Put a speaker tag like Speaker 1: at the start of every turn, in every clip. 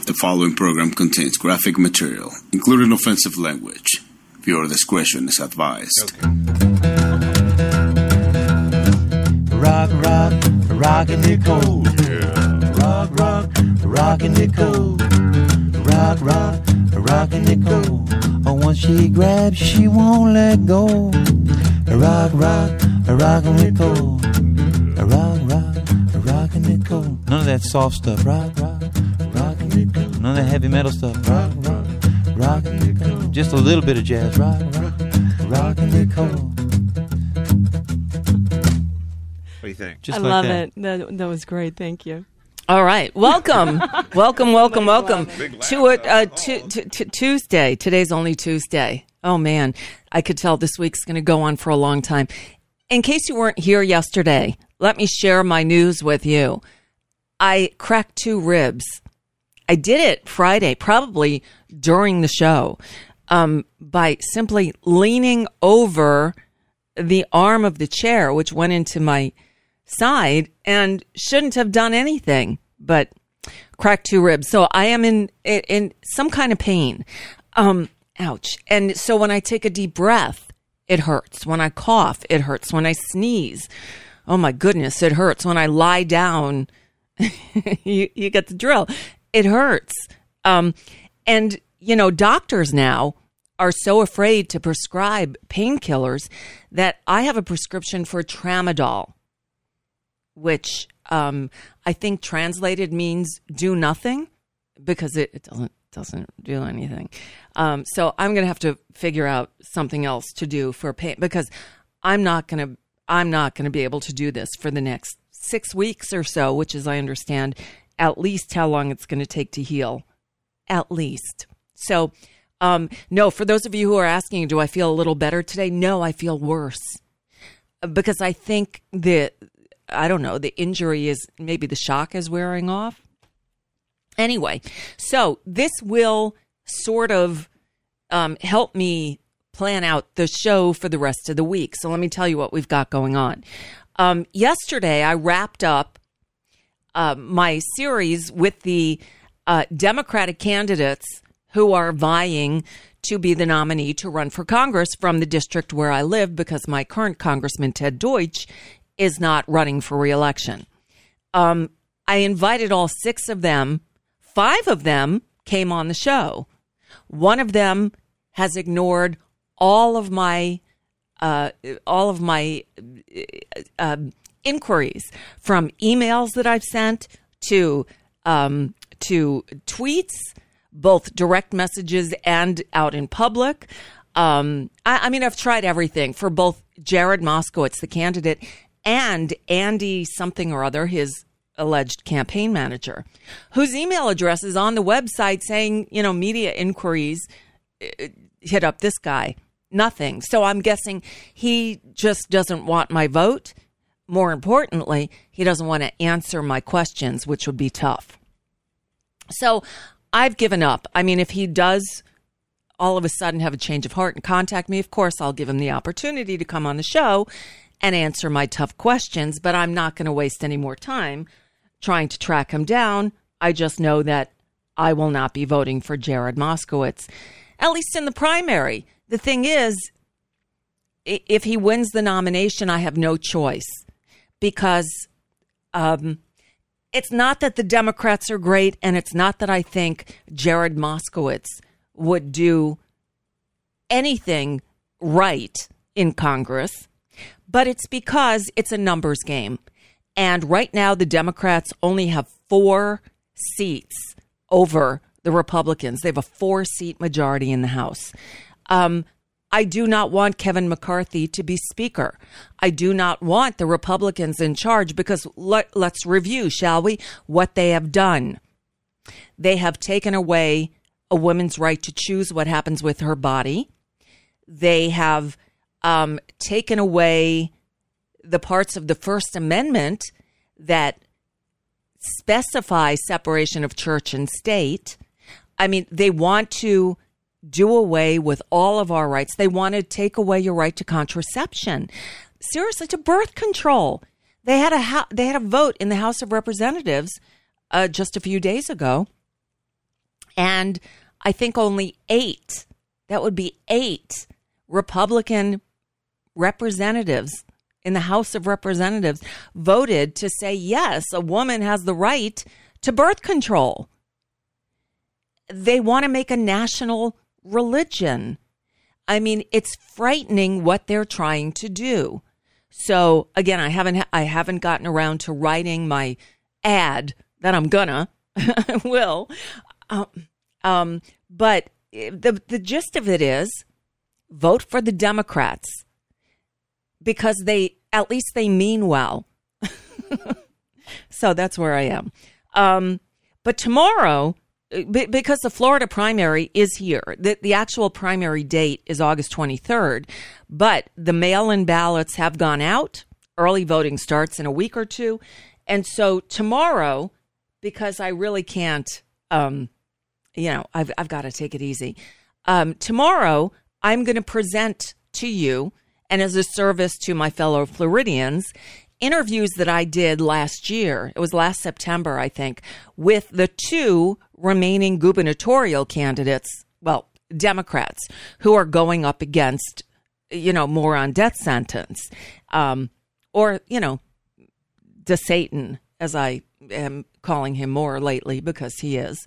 Speaker 1: The following program contains graphic material, including offensive language. Viewer discretion is advised.
Speaker 2: Rock, rockin' Nicole. Rock, rockin' Nicole. Rock, rockin' Nicole. Oh, once she grabs, she won't let go. Rock, rockin' Nicole. Rock, rockin' Nicole. None of that soft stuff. Rock, rockin' Nicole. None of that heavy metal stuff. Rock, rockin' Nicole. Just a little bit of jazz. Rock, rockin' Nicole.
Speaker 3: What do you think?
Speaker 4: I love it. That was great. Thank you.
Speaker 5: All right. Welcome. welcome to Tuesday. Today's only Tuesday. Oh, man. I could tell this week's going to go on for a long time. In case you weren't here yesterday, let me share my news with you. I cracked 2 ribs. I did it Friday, probably during the show, by simply leaning over the arm of the chair, which went into my side and shouldn't have done anything but cracked 2 ribs. So I am in some kind of pain. Ouch. And so when I take a deep breath, it hurts. When I cough, it hurts. When I sneeze, oh my goodness, it hurts. When I lie down, you get the drill. It hurts. And, you know, doctors now are so afraid to prescribe painkillers that I have a prescription for Tramadol, which I think translated means do nothing, because it doesn't do anything. So I'm going to have to figure out something else to do for pain, because I'm not going to be able to do this for the next 6 weeks or so, which is, I understand, at least how long it's going to take to heal. At least. So, no, for those of you who are asking, do I feel a little better today? No, I feel worse, because I think that, I don't know, the injury is, maybe the shock is wearing off. Anyway, so this will sort of help me plan out the show for the rest of the week. So let me tell you what we've got going on. Yesterday, I wrapped up my series with the Democratic candidates who are vying to be the nominee to run for Congress from the district where I live, because my current Congressman, Ted Deutsch, is not running for re-election. I invited all 6 of them. 5 of them came on the show. One of them has ignored all of my inquiries, from emails that I've sent to tweets, both direct messages and out in public. I mean, I've tried everything for both Jared Moskowitz, the candidate, and Andy something or other, his alleged campaign manager, whose email address is on the website saying, you know, media inquiries, hit up this guy. Nothing. So I'm guessing he just doesn't want my vote. More importantly, he doesn't want to answer my questions, which would be tough. So I've given up. I mean, if he does all of a sudden have a change of heart and contact me, of course, I'll give him the opportunity to come on the show and answer my tough questions, but I'm not going to waste any more time trying to track him down. I just know that I will not be voting for Jared Moskowitz, at least in the primary. The thing is, if he wins the nomination, I have no choice, because it's not that the Democrats are great, and it's not that I think Jared Moskowitz would do anything right in Congress, but it's because it's a numbers game. And right now, the Democrats only have 4 seats over the Republicans. They have a 4-seat majority in the House. I do not want Kevin McCarthy to be Speaker. I do not want the Republicans in charge, because let's review, shall we, what they have done. They have taken away a woman's right to choose what happens with her body. They have taken away the parts of the First Amendment that specify separation of church and state. I mean, they want to do away with all of our rights. They want to take away your right to contraception. Seriously, to birth control. They had a vote in the House of Representatives just a few days ago And I think only 8, that would be 8 Republican representatives in the House of Representatives voted to say, yes, a woman has the right to birth control. They want to make a national religion. I mean, it's frightening what they're trying to do. So again, I haven't gotten around to writing my ad that I'm gonna. I will. But the gist of it is vote for the Democrats because at least they mean well. So that's where I am. But tomorrow, because the Florida primary is here, the actual primary date is August 23rd, but the mail-in ballots have gone out. Early voting starts in a week or two. And so tomorrow, because I really can't, I've got to take it easy. Tomorrow, I'm going to present to you, and as a service to my fellow Floridians, interviews that I did last year. It was last September, I think, with the 2 remaining gubernatorial candidates, well, Democrats, who are going up against, more on death sentence, or, DeSatan, as I am calling him more lately because he is.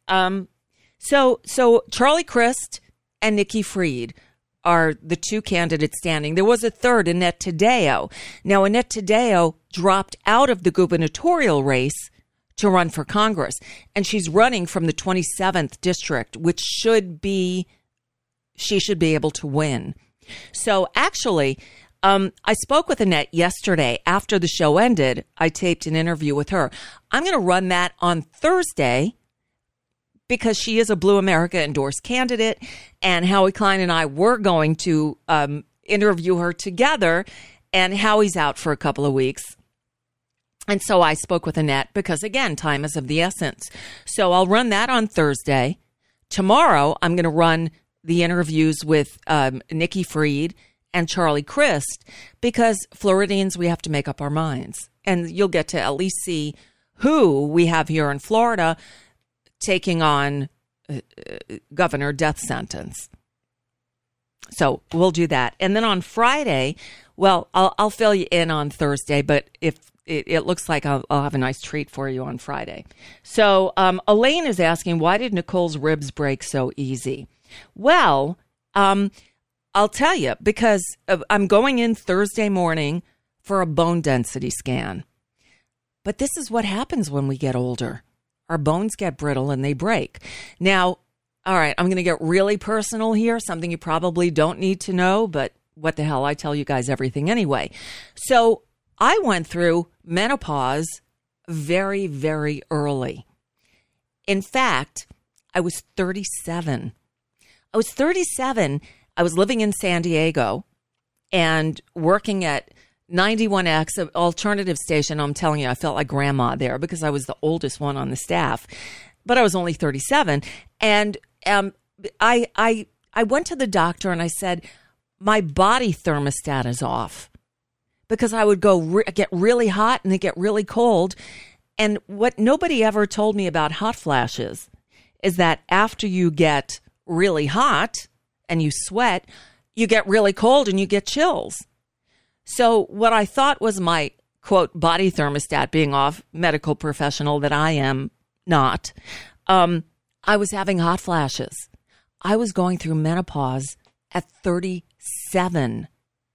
Speaker 5: So Charlie Crist and Nikki Fried are the 2 candidates standing. There was a third, Annette Taddeo. Now, Annette Taddeo dropped out of the gubernatorial race to run for Congress, and she's running from the 27th district, which she should be able to win. So actually, I spoke with Annette yesterday after the show ended. I taped an interview with her. I'm going to run that on Thursday because she is a Blue America endorsed candidate, and Howie Klein and I were going to interview her together, and Howie's out for a couple of weeks. And so I spoke with Annette because, again, time is of the essence. So I'll run that on Thursday. Tomorrow, I'm going to run the interviews with Nikki Fried and Charlie Crist because Floridians, we have to make up our minds. And you'll get to at least see who we have here in Florida taking on governor death sentence. So we'll do that. And then on Friday, well, I'll fill you in on Thursday, but if it looks like I'll have a nice treat for you on Friday. So Elaine is asking, why did Nicole's ribs break so easy? Well, I'll tell you, because I'm going in Thursday morning for a bone density scan. But this is what happens when we get older. Our bones get brittle and they break. Now, all right, I'm going to get really personal here, something you probably don't need to know, but what the hell, I tell you guys everything anyway. So I went through menopause very, very early. In fact, I was 37. I was living in San Diego and working at 91X, an alternative station. I'm telling you, I felt like grandma there because I was the oldest one on the staff, but I was only 37. And I went to the doctor and I said, my body thermostat is off because I would get really hot and then get really cold. And what nobody ever told me about hot flashes is that after you get really hot and you sweat, you get really cold and you get chills. So what I thought was my, quote, body thermostat being off, medical professional that I am not, I was having hot flashes. I was going through menopause at 37.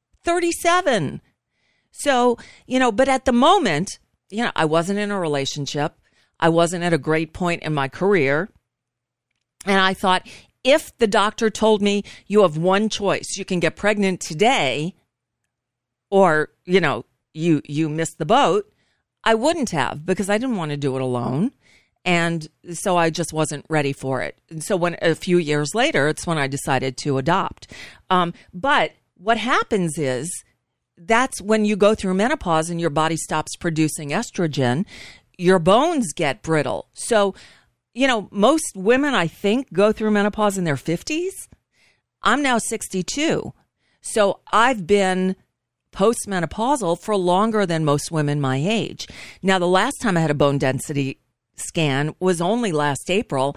Speaker 5: 37. So, but at the moment, I wasn't in a relationship. I wasn't at a great point in my career. And I thought, if the doctor told me you have one choice, you can get pregnant today, or, you missed the boat, I wouldn't have because I didn't want to do it alone. And so I just wasn't ready for it. And so a few years later, it's when I decided to adopt. But what happens is that's when you go through menopause and your body stops producing estrogen, your bones get brittle. So, most women, I think, go through menopause in their 50s. I'm now 62. So I've been postmenopausal for longer than most women my age. Now, the last time I had a bone density scan was only last April,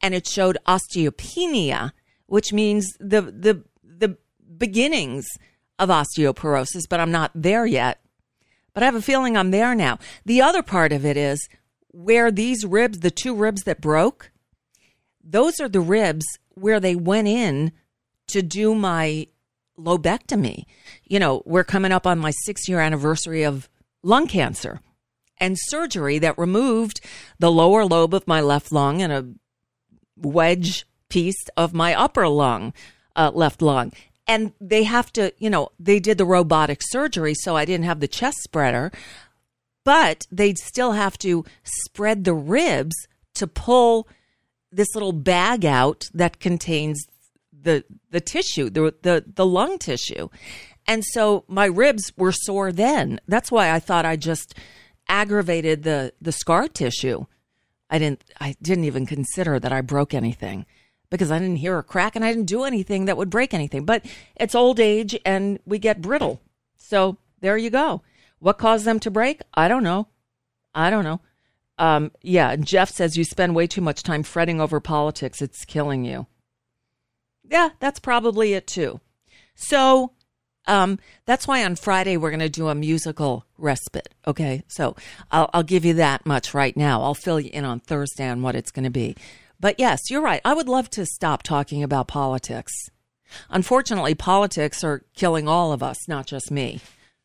Speaker 5: and it showed osteopenia, which means the beginnings of osteoporosis, but I'm not there yet. But I have a feeling I'm there now. The other part of it is where these ribs, the 2 ribs that broke, those are the ribs where they went in to do my lobectomy. You know, we're coming up on my 6-year anniversary of lung cancer and surgery that removed the lower lobe of my left lung and a wedge piece of my upper lung, left lung. And they have to, you know, they did the robotic surgery, so I didn't have the chest spreader, but they still have to spread the ribs to pull this little bag out that contains the tissue, the lung tissue. And so my ribs were sore then. That's why I thought I just aggravated the scar tissue. I didn't even consider that I broke anything, because I didn't hear a crack and I didn't do anything that would break anything. But it's old age and we get brittle. So there you go. What caused them to break? I don't know. Yeah, Jeff says you spend way too much time fretting over politics. It's killing you. Yeah, that's probably it too. So that's why on Friday we're going to do a musical respite. Okay, so I'll give you that much right now. I'll fill you in on Thursday on what it's going to be. But yes, you're right. I would love to stop talking about politics. Unfortunately, politics are killing all of us, not just me.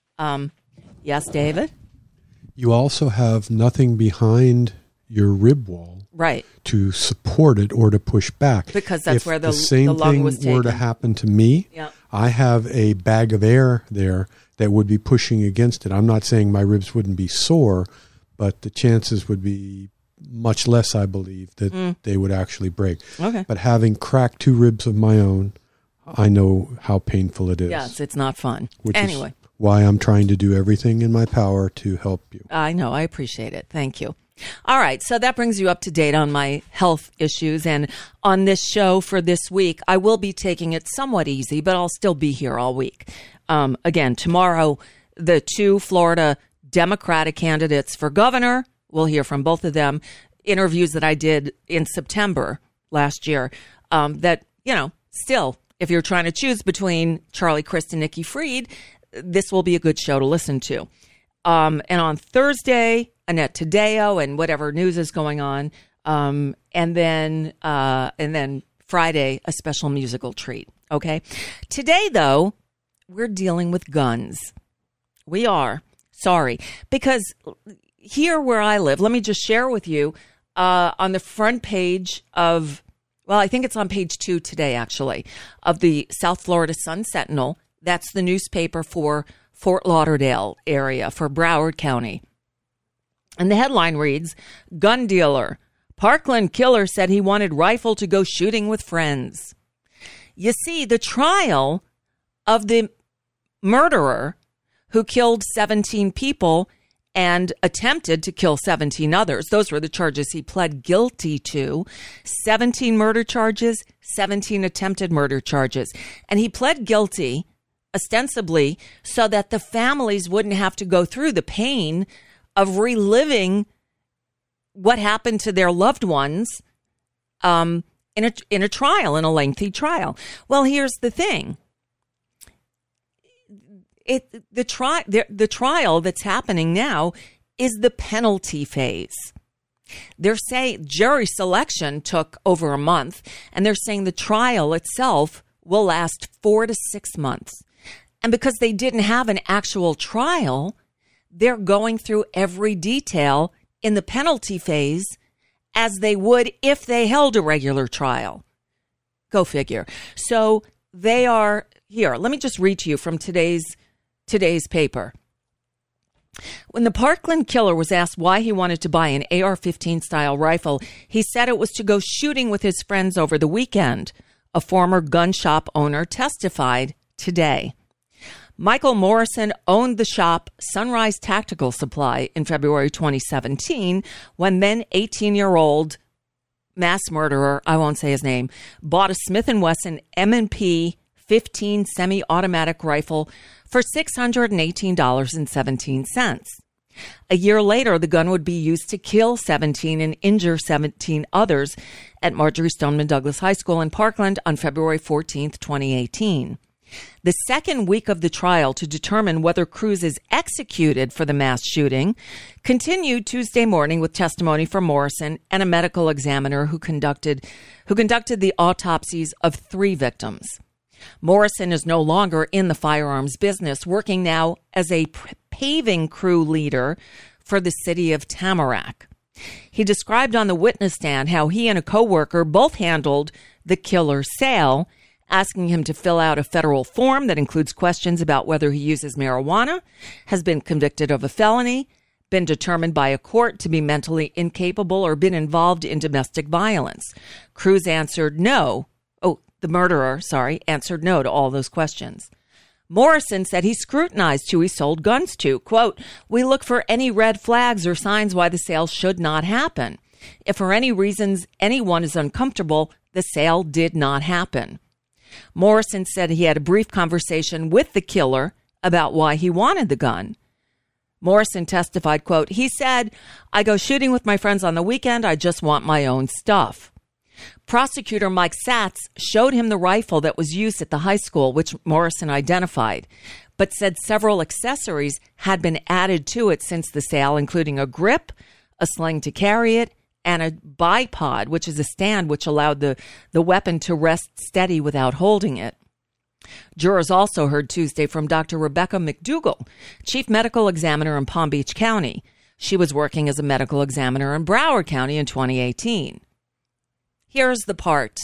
Speaker 5: Yes, David?
Speaker 6: You also have nothing behind your rib wall,
Speaker 5: right,
Speaker 6: to support it or to push back.
Speaker 5: Because that's where the
Speaker 6: same
Speaker 5: lung was
Speaker 6: thing were to
Speaker 5: taken.
Speaker 6: happen to me,
Speaker 5: Yep.
Speaker 6: I have a bag of air there that would be pushing against it. I'm not saying my ribs wouldn't be sore, but the chances would be much less, I believe, that they would actually break.
Speaker 5: Okay.
Speaker 6: But having cracked 2 ribs of my own, I know how painful it is.
Speaker 5: Yes, it's not fun.
Speaker 6: Which
Speaker 5: anyway.
Speaker 6: is why I'm trying to do everything in my power to help you.
Speaker 5: I know. I appreciate it. Thank you. All right. So that brings you up to date on my health issues. And on this show for this week, I will be taking it somewhat easy, but I'll still be here all week. Again, tomorrow, the 2 Florida Democratic candidates for governor, we'll hear from both of them, interviews that I did in September last year, that, you know, still, if you're trying to choose between Charlie Crist and Nikki Fried, this will be a good show to listen to. And on Thursday, Annette Taddeo and whatever news is going on. And then Friday, a special musical treat. Okay. Today, though, we're dealing with guns. We are. Sorry. Because here where I live, let me just share with you, on the front page of, well, I think it's on page 2 today, actually, of the South Florida Sun Sentinel. That's the newspaper for Fort Lauderdale area, for Broward County. And the headline reads, "Gun dealer, Parkland killer said he wanted rifle to go shooting with friends." You see, the trial of the murderer who killed 17 people and attempted to kill 17 others. Those were the charges he pled guilty to. 17 murder charges, 17 attempted murder charges. And he pled guilty ostensibly so that the families wouldn't have to go through the pain of reliving what happened to their loved ones in a trial, in a lengthy trial. Well, here's the thing. The trial that's happening now is the penalty phase. They're saying jury selection took over a month, and they're saying the trial itself will last 4 to 6 months. And because they didn't have an actual trial, they're going through every detail in the penalty phase as they would if they held a regular trial. Go figure. So they are here. Let me just read to you from today's paper. When the Parkland killer was asked why he wanted to buy an AR-15 style rifle, he said it was to go shooting with his friends over the weekend. A former gun shop owner testified today. Michael Morrison owned the shop Sunrise Tactical Supply in February 2017 when then 18-year-old mass murderer, I won't say his name, bought a Smith & Wesson M&P 15 semi-automatic rifle for $618.17. A year later, the gun would be used to kill 17 and injure 17 others at Marjory Stoneman Douglas High School in Parkland on February 14th, 2018. The second week of the trial to determine whether Cruz is executed for the mass shooting continued Tuesday morning with testimony from Morrison and a medical examiner who conducted the autopsies of 3 victims. Morrison is no longer in the firearms business, working now as a paving crew leader for the city of Tamarack. He described on the witness stand how he and a coworker both handled the killer's sale, asking him to fill out a federal form that includes questions about whether he uses marijuana, has been convicted of a felony, been determined by a court to be mentally incapable, or been involved in domestic violence. Cruz answered no. The murderer, answered no to all those questions. Morrison said he scrutinized who he sold guns to. Quote, "We look for any red flags or signs why the sale should not happen. If for any reasons anyone is uncomfortable, the sale did not happen." Morrison said he had a brief conversation with the killer about why he wanted the gun. Morrison testified, quote, "He said, I go shooting with my friends on the weekend. I just want my own stuff." Prosecutor Mike Satz showed him the rifle that was used at the high school, which Morrison identified, but said several accessories had been added to it since the sale, including a grip, a sling to carry it, and a bipod, which is a stand which allowed the weapon to rest steady without holding it. Jurors also heard Tuesday from Dr. Rebecca McDougall, chief medical examiner in Palm Beach County. She was working as a medical examiner in Broward County in 2018. Here's the part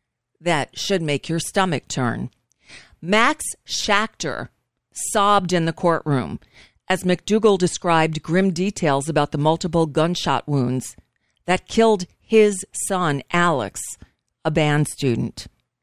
Speaker 5: that should make your stomach turn. Max Schachter sobbed in the courtroom as McDougall described grim details about the multiple gunshot wounds that killed his son, Alex, a band student.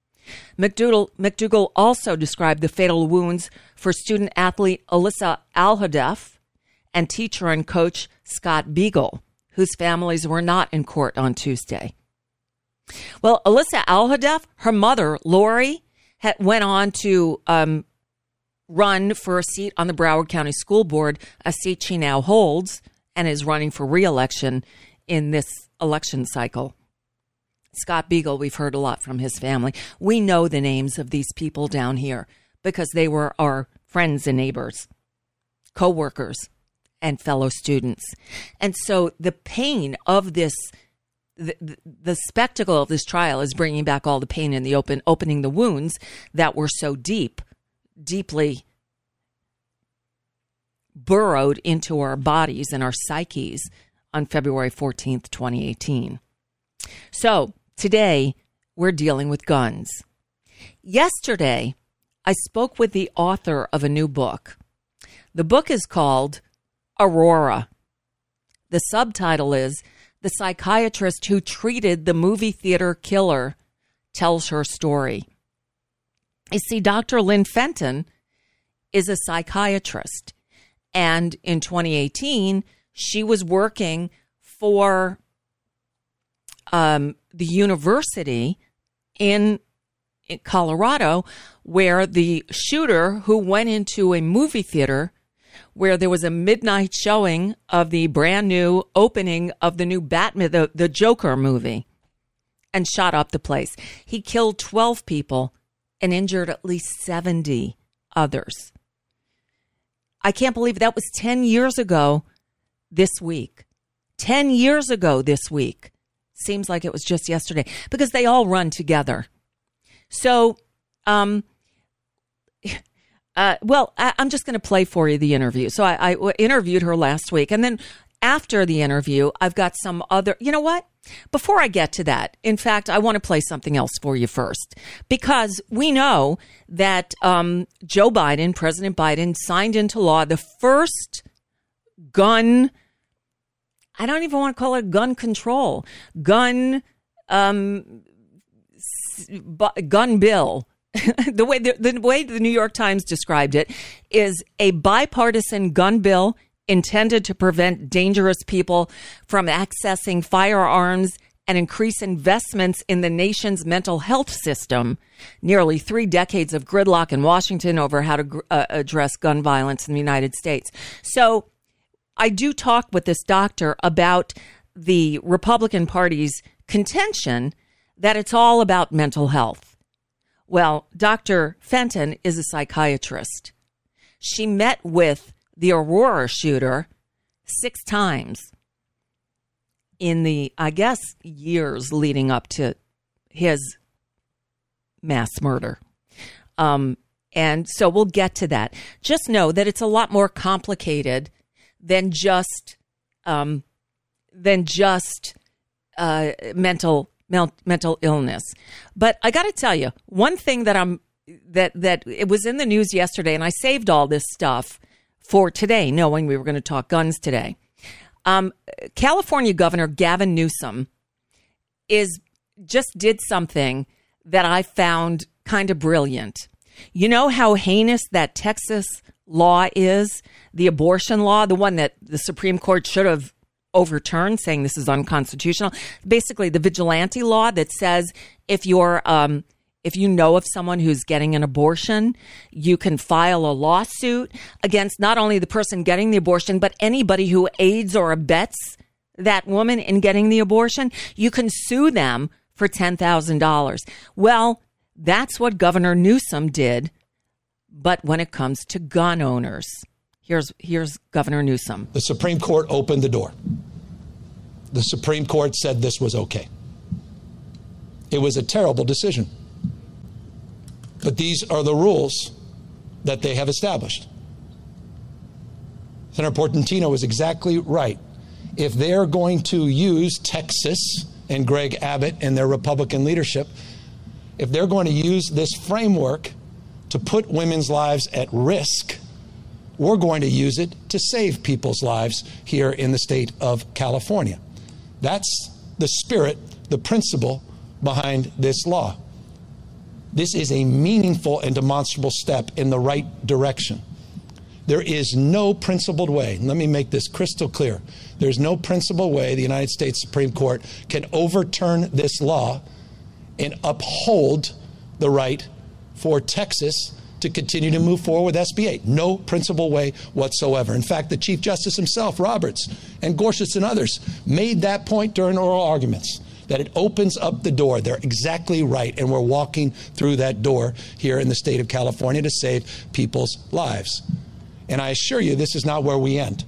Speaker 5: McDougall also described the fatal wounds for student-athlete Alyssa Alhadeff and teacher and coach Scott Beagle, whose families were not in court on Tuesday. Well, Alyssa Alhadeff, her mother, Lori, went on to run for a seat on the Broward County School Board, a seat she now holds, and is running for re-election in this election cycle. Scott Beagle, we've heard a lot from his family. We know the names of these people down here because they were our friends and neighbors, co-workers, and fellow students. And so the pain of this, the spectacle of this trial is bringing back all the pain in the opening the wounds that were so deeply burrowed into our bodies and our psyches on February 14th, 2018. So today we're dealing with guns. Yesterday, I spoke with the author of a new book. The book is called Aurora. The subtitle is "The Psychiatrist Who Treated the Movie Theater Killer Tells Her Story." You see, Dr. Lynn Fenton is a psychiatrist. And in 2018, she was working for the university in Colorado, where the shooter who went into a movie theater where there was a midnight showing of the brand new opening of the new Batman, the Joker movie, and shot up the place. He killed 12 people and injured at least 70 others. I can't believe that was 10 years ago this week. 10 years ago this week. Seems like it was just yesterday because they all run together. So, I'm just going to play for you the interview. So I interviewed her last week. And then after the interview, I've got some other, you know what? Before I get to that, in fact, I want to play something else for you first, because we know that Joe Biden, President Biden, signed into law the first gun, I don't even want to call it gun control, gun bill. The way the New York Times described it is a bipartisan gun bill intended to prevent dangerous people from accessing firearms and increase investments in the nation's mental health system. Nearly 3 decades of gridlock in Washington over how to address gun violence in the United States. So I do talk with this doctor about the Republican Party's contention that it's all about mental health. Well, Dr. Fenton is a psychiatrist. She met with the Aurora shooter 6 times in the, I guess, years leading up to his mass murder. And so we'll get to that. Just know that it's a lot more complicated than just mental illness. But I got to tell you, one thing that it was in the news yesterday, and I saved all this stuff for today, knowing we were going to talk guns today. California Governor Gavin Newsom just did something that I found kind of brilliant. You know how heinous that Texas law is, the abortion law, the one that the Supreme Court should have overturned, saying this is unconstitutional. Basically, the vigilante law that says if you know of someone who's getting an abortion, you can file a lawsuit against not only the person getting the abortion, but anybody who aids or abets that woman in getting the abortion. You can sue them for $10,000. Well, that's what Governor Newsom did. But when it comes to gun owners, here's Governor Newsom.
Speaker 7: The Supreme Court opened the door. The Supreme Court said this was okay. It was a terrible decision. But these are the rules that they have established. Senator Portantino was exactly right. If they're going to use Texas and Greg Abbott and their Republican leadership, if they're going to use this framework to put women's lives at risk, we're going to use it to save people's lives here in the state of California. That's the spirit, the principle behind this law. This is a meaningful and demonstrable step in the right direction. There is no principled way, let me make this crystal clear, there's no principled way the United States Supreme Court can overturn this law and uphold the right for Texas to continue to move forward with SB 8. No principled way whatsoever. In fact, the Chief Justice himself, Roberts, and Gorsuch and others made that point during oral arguments, that it opens up the door. They're exactly right, and we're walking through that door here in the state of California to save people's lives. And I assure you, this is not where we end.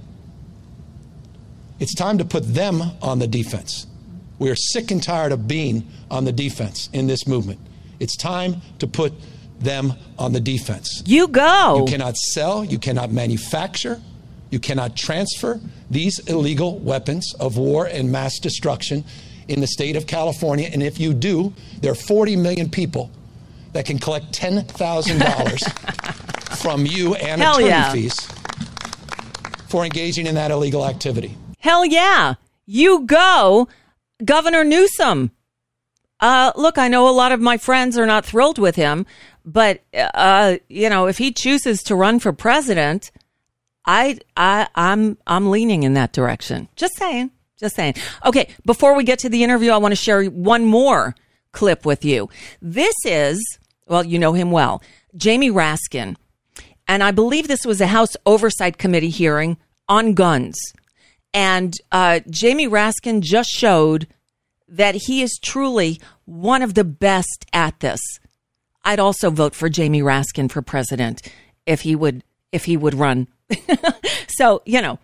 Speaker 7: It's time to put them on the defense. We are sick and tired of being on the defense in this movement. It's time to put them on the defense.
Speaker 5: You go.
Speaker 7: You cannot sell, you cannot manufacture, you cannot transfer these illegal weapons of war and mass destruction in the state of California. And if you do, there are 40 million people that can collect $10,000 from you and attorney fees for engaging in that illegal activity.
Speaker 5: Hell yeah. You go, Governor Newsom. Look, I know a lot of my friends are not thrilled with him, but if he chooses to run for president, I'm leaning in that direction. Just saying. Okay, before we get to the interview, I want to share one more clip with you. This is, well, you know him well, Jamie Raskin. And I believe this was a House Oversight Committee hearing on guns. And Jamie Raskin just showed that he is truly one of the best at this. I'd also vote for Jamie Raskin for president if he would run. So,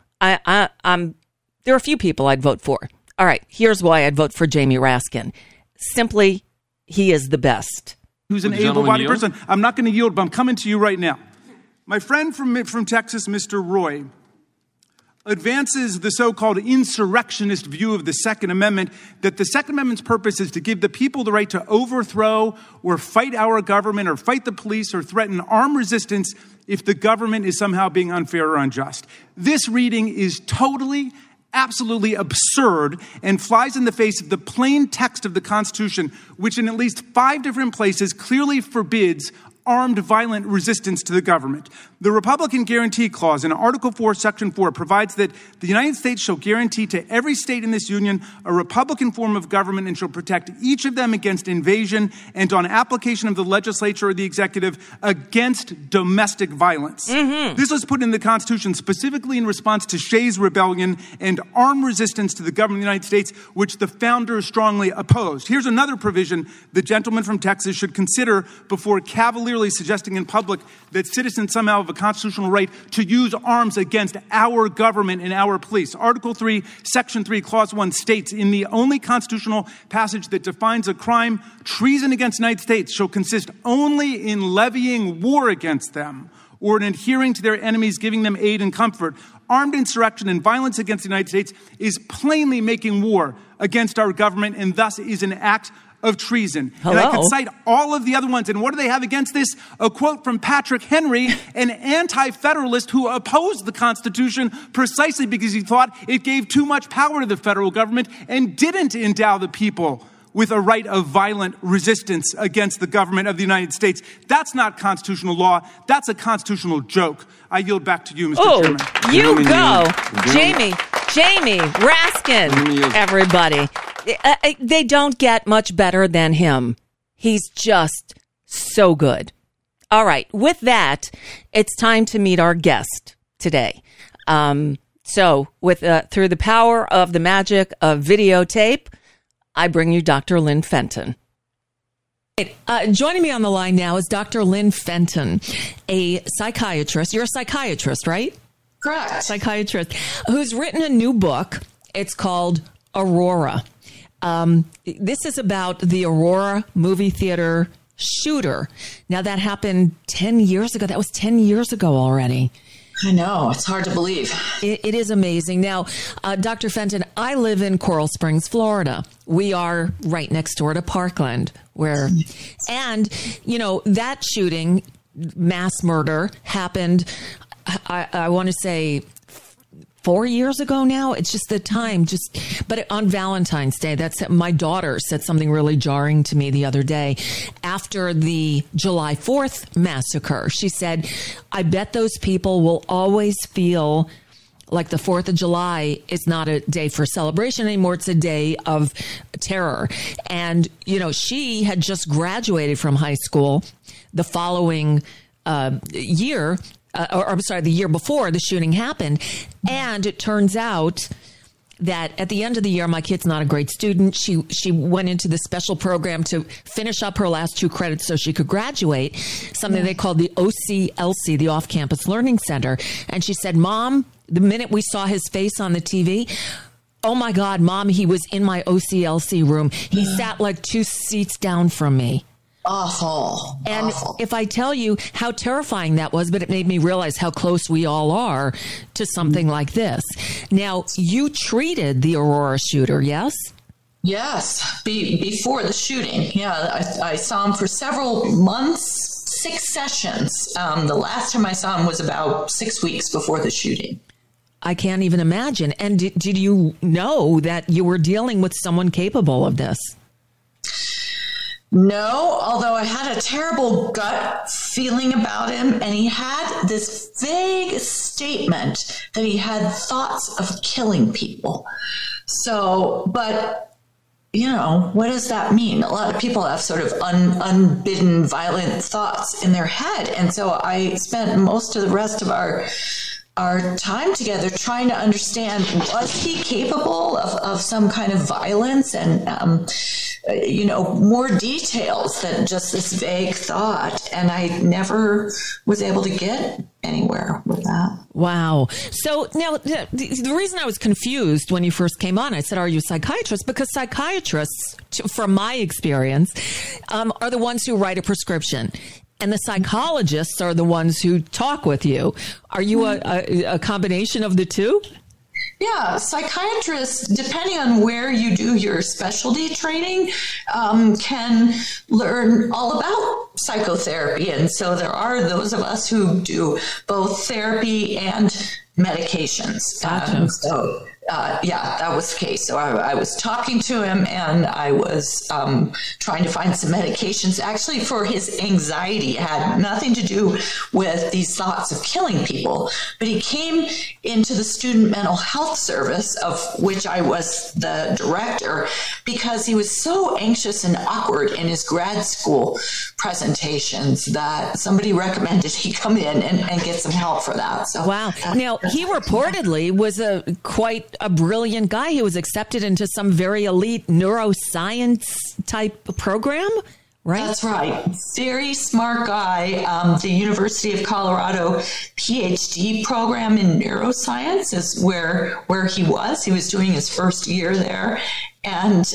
Speaker 5: I'm there are a few people I'd vote for. All right, here's why I'd vote for Jamie Raskin. Simply, he is the best.
Speaker 8: Who's an able-bodied person. I'm not going to yield, but I'm coming to you right now. My friend from Texas, Mr. Roy, advances the so-called insurrectionist view of the Second Amendment, that the Second Amendment's purpose is to give the people the right to overthrow or fight our government or fight the police or threaten armed resistance if the government is somehow being unfair or unjust. This reading is totally, absolutely absurd and flies in the face of the plain text of the Constitution, which in at least 5 different places clearly forbids armed violent resistance to the government. The Republican Guarantee Clause in Article 4, Section 4 provides that the United States shall guarantee to every state in this union a Republican form of government and shall protect each of them against invasion and on application of the legislature or the executive against domestic violence. This was put in the Constitution specifically in response to Shays' Rebellion and armed resistance to the government of the United States, which the founders strongly opposed. Here's another provision the gentleman from Texas should consider before cavalierly suggesting in public that citizens somehow have a constitutional right to use arms against our government and our police. Article 3, Section 3, Clause 1 states, in the only constitutional passage that defines a crime, treason against the United States shall consist only in levying war against them or in adhering to their enemies, giving them aid and comfort. Armed insurrection and violence against the United States is plainly making war against our government and thus is an act of treason.
Speaker 5: Hello.
Speaker 8: And I could cite all of the other ones. And what do they have against this? A quote from Patrick Henry, an anti-federalist who opposed the Constitution precisely because he thought it gave too much power to the federal government and didn't endow the people with a right of violent resistance against the government of the United States. That's not constitutional law. That's a constitutional joke. I yield back to you, Mr. Chairman.
Speaker 5: You go. Jamie Raskin, everybody. They don't get much better than him. He's just so good. All right. With that, it's time to meet our guest today. So through the power of the magic of videotape, I bring you Dr. Lynn Fenton. Joining me on the line now is Dr. Lynn Fenton, a psychiatrist. You're a psychiatrist, right?
Speaker 9: Correct.
Speaker 5: Psychiatrist who's written a new book. It's called Aurora. This is about the Aurora movie theater shooter. Now, that happened 10 years ago. That was 10 years ago already.
Speaker 9: I know. It's hard to believe.
Speaker 5: It is amazing. Now, Dr. Fenton, I live in Coral Springs, Florida. We are right next door to Parkland, and, you know, that shooting, mass murder, happened, I want to say 4 years ago now. It's just the time, but on Valentine's Day, my daughter said something really jarring to me the other day after the July 4th massacre. She said, I bet those people will always feel like the 4th of July is not a day for celebration anymore. It's a day of terror. And, you know, she had just graduated from high school the following year. The year before the shooting happened. And it turns out that at the end of the year, my kid's not a great student. She went into the special program to finish up her last 2 credits so she could graduate, something they called the OCLC, the Off-Campus Learning Center. And she said, Mom, the minute we saw his face on the TV, oh my God, Mom, he was in my OCLC room. He sat like 2 seats down from me.
Speaker 9: Awful.
Speaker 5: And
Speaker 9: awful.
Speaker 5: If I tell you how terrifying that was, but it made me realize how close we all are to something like this. Now, you treated the Aurora shooter, yes?
Speaker 9: Yes, before the shooting. Yeah, I saw him for several months, 6 sessions. The last time I saw him was about 6 weeks before the shooting.
Speaker 5: I can't even imagine. And did you know that you were dealing with someone capable of this?
Speaker 9: No, although I had a terrible gut feeling about him, and he had this vague statement that he had thoughts of killing people. So, but, you know, what does that mean? A lot of people have sort of unbidden, violent thoughts in their head. And so I spent most of the rest of our time together trying to understand, was he capable of some kind of violence and, you know, more details than just this vague thought. And I never was able to get anywhere with that.
Speaker 5: Wow. So now the reason I was confused when you first came on, I said, are you a psychiatrist? Because psychiatrists, from my experience, are the ones who write a prescription. And the psychologists are the ones who talk with you. Are you a combination of the two?
Speaker 9: Yeah, psychiatrists, depending on where you do your specialty training, can learn all about psychotherapy. And so there are those of us who do both therapy and medications.
Speaker 5: Gotcha.
Speaker 9: So that was the case. So I was talking to him, and I was trying to find some medications actually for his anxiety. It had nothing to do with these thoughts of killing people, but he came into the Student Mental Health Service, of which I was the director, because he was so anxious and awkward in his grad school presentations that somebody recommended he come in and get some help for that. So
Speaker 5: wow. Now, he reportedly was quite a brilliant guy. He was accepted into some very elite neuroscience type program, right?
Speaker 9: That's right. Very smart guy. The University of Colorado PhD program in neuroscience is where he was. He was doing his first year there. And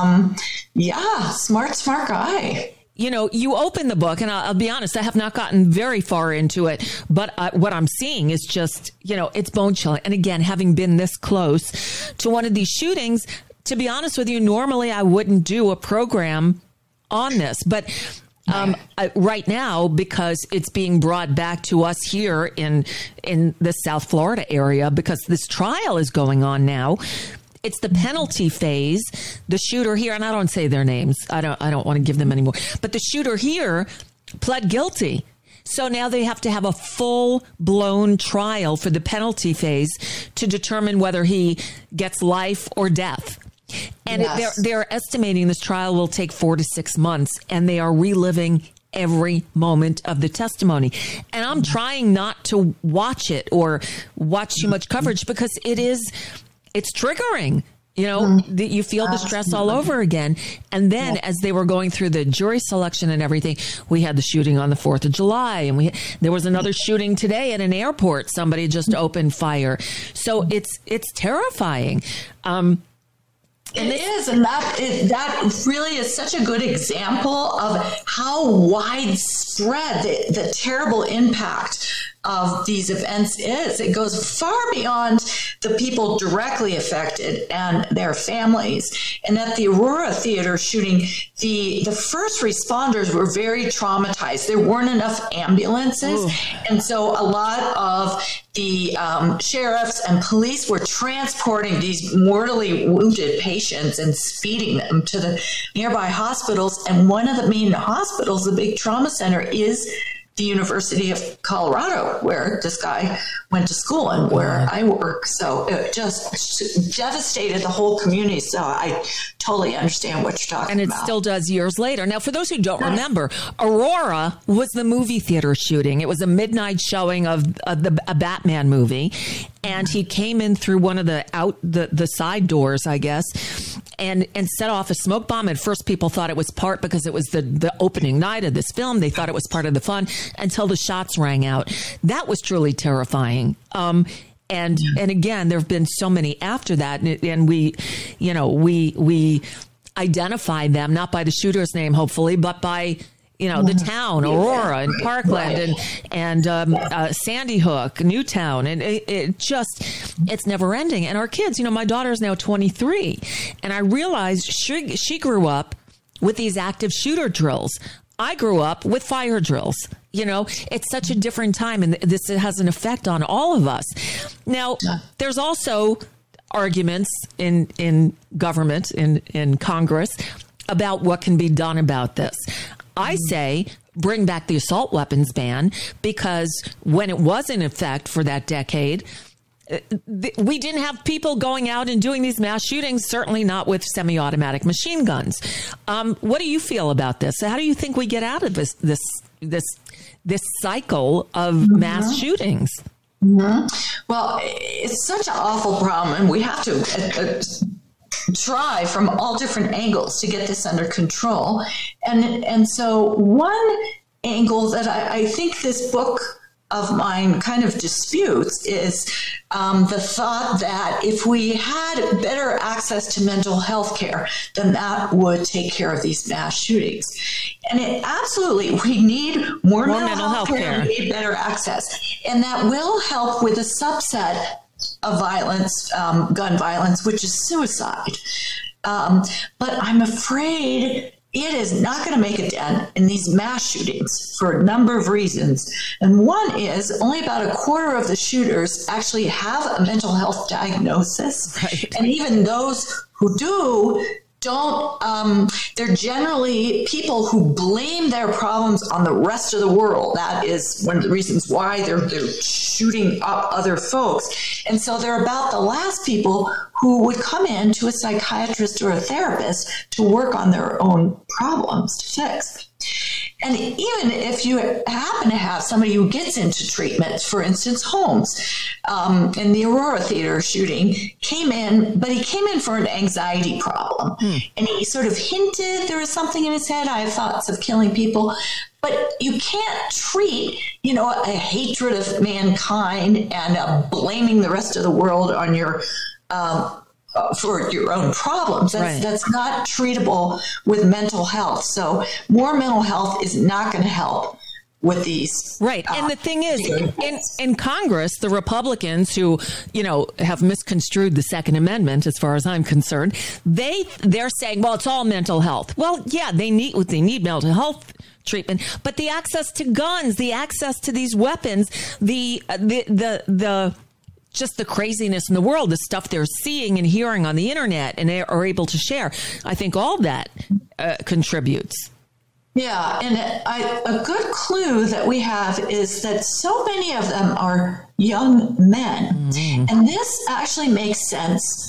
Speaker 9: smart guy.
Speaker 5: You know, you open the book, and I'll be honest, I have not gotten very far into it, but what I'm seeing is just, it's bone-chilling. And again, having been this close to one of these shootings, to be honest with you, normally I wouldn't do a program on this, but right now, because it's being brought back to us here in the South Florida area, because this trial is going on now. It's the penalty phase. The shooter here, and I don't say their names. I don't want to give them anymore. But the shooter here pled guilty. So now they have to have a full-blown trial for the penalty phase to determine whether he gets life or death. And they're estimating this trial will take 4 to 6 months, and they are reliving every moment of the testimony. And I'm trying not to watch it or watch too much coverage, because it's triggering. You feel the stress all over again. And then as they were going through the jury selection and everything, we had the shooting on the 4th of July, and there was another shooting today at an airport. Somebody just opened fire. So it's terrifying.
Speaker 9: And that really is such a good example of how widespread the terrible impact of these events is. It goes far beyond the people directly affected and their families. And at the Aurora Theater shooting, the first responders were very traumatized. There weren't enough ambulances. Ooh. And so a lot of the sheriffs and police were transporting these mortally wounded patients and speeding them to the nearby hospitals. And one of the main hospitals, the big trauma center, is the University of Colorado, where this guy went to school and where I work. So it just devastated the whole community. So I totally understand what you're talking about.
Speaker 5: And it still does years later. Now, for those who don't remember, Aurora was the movie theater shooting. It was a midnight showing of a Batman movie. And he came in through one of the side doors, I guess, and set off a smoke bomb. At first, people thought it was because it was the opening night of this film. They thought it was part of the fun until the shots rang out. That was truly terrifying. And again, there have been so many after that, and we identified them not by the shooter's name, hopefully, but by the town, Aurora and Parkland and Sandy Hook, Newtown. And it's never ending. And our kids, my daughter is now 23. And I realized she grew up with these active shooter drills. I grew up with fire drills. It's such a different time, and this has an effect on all of us. Now, there's also arguments in government, in Congress, about what can be done about this. I say bring back the assault weapons ban, because when it was in effect for that decade, we didn't have people going out and doing these mass shootings, certainly not with semi-automatic machine guns. What do you feel about this? How do you think we get out of this cycle of mass shootings?
Speaker 9: Mm-hmm. Well, it's such an awful problem, and we have to try from all different angles to get this under control. And so one angle that I think this book of mine kind of disputes is the thought that if we had better access to mental health care, then that would take care of these mass shootings. And we need more mental health care. We need better access. And that will help with a subset of violence, gun violence, which is suicide. But I'm afraid it is not going to make a dent in these mass shootings for a number of reasons. And one is only about a quarter of the shooters actually have a mental health diagnosis. Right. And even those who do, they're generally people who blame their problems on the rest of the world. That is one of the reasons why they're shooting up other folks. And so they're about the last people who would come in to a psychiatrist or a therapist to work on their own problems to fix. And even if you happen to have somebody who gets into treatment, for instance, Holmes, in the Aurora Theater shooting, came in for an anxiety problem. And he sort of hinted there was something in his head. I have thoughts of killing people. But you can't treat, a hatred of mankind and blaming the rest of the world on your for your own problems. That's not treatable with mental health. So more mental health is not going to help with these. Right.
Speaker 5: And the thing is, in Congress, the Republicans who, have misconstrued the Second Amendment, as far as I'm concerned, they're saying, well, it's all mental health. Well, yeah, they need mental health treatment, but the access to guns, the access to these weapons, just the craziness in the world, the stuff they're seeing and hearing on the internet and they are able to share. I think all that contributes.
Speaker 9: Yeah. And a good clue that we have is that so many of them are young men. And this actually makes sense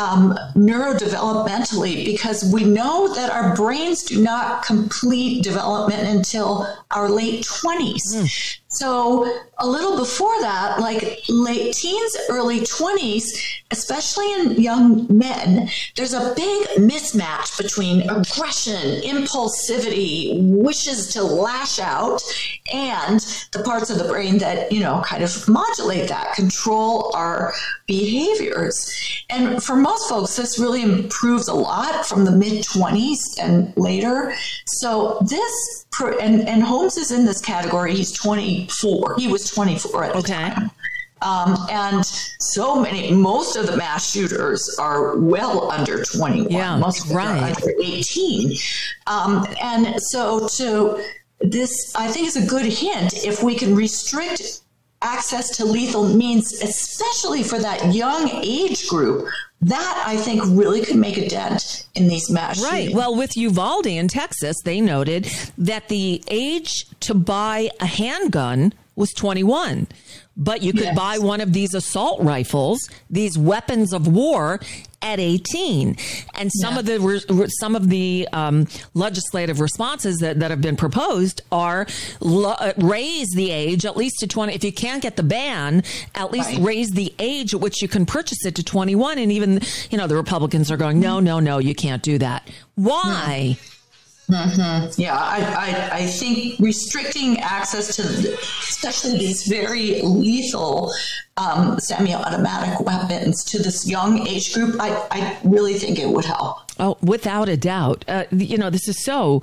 Speaker 9: neurodevelopmentally, because we know that our brains do not complete development until our late 20s. So a little before that, like late teens, early 20s, especially in young men, there's a big mismatch between aggression, impulsivity, wishes to lash out, and the parts of the brain that, kind of modulate that, control our behaviors. And for most folks, this really improves a lot from the mid-20s and later. So this, and Holmes is in this category. He's 24. He was 24 at the time. And most of the mass shooters are well under 21.
Speaker 5: Yeah,
Speaker 9: most of them are under 18. And so this, I think, is a good hint if we can restrict access to lethal means, especially for that young age group. That, I think, really could make a dent in these mass shootings.
Speaker 5: Right. Well, with Uvalde in Texas, they noted that the age to buy a handgun was 21. But you could buy one of these assault rifles, these weapons of war, at 18. And some of the legislative responses that have been proposed are raise the age at least to 20. If you can't get the ban, at least raise the age at which you can purchase it to 21. And even, the Republicans are going, no, you can't do that. Why?
Speaker 9: Yeah, I think restricting access to especially these very lethal semi-automatic weapons to this young age group, I really think it would help.
Speaker 5: Oh, without a doubt. This is so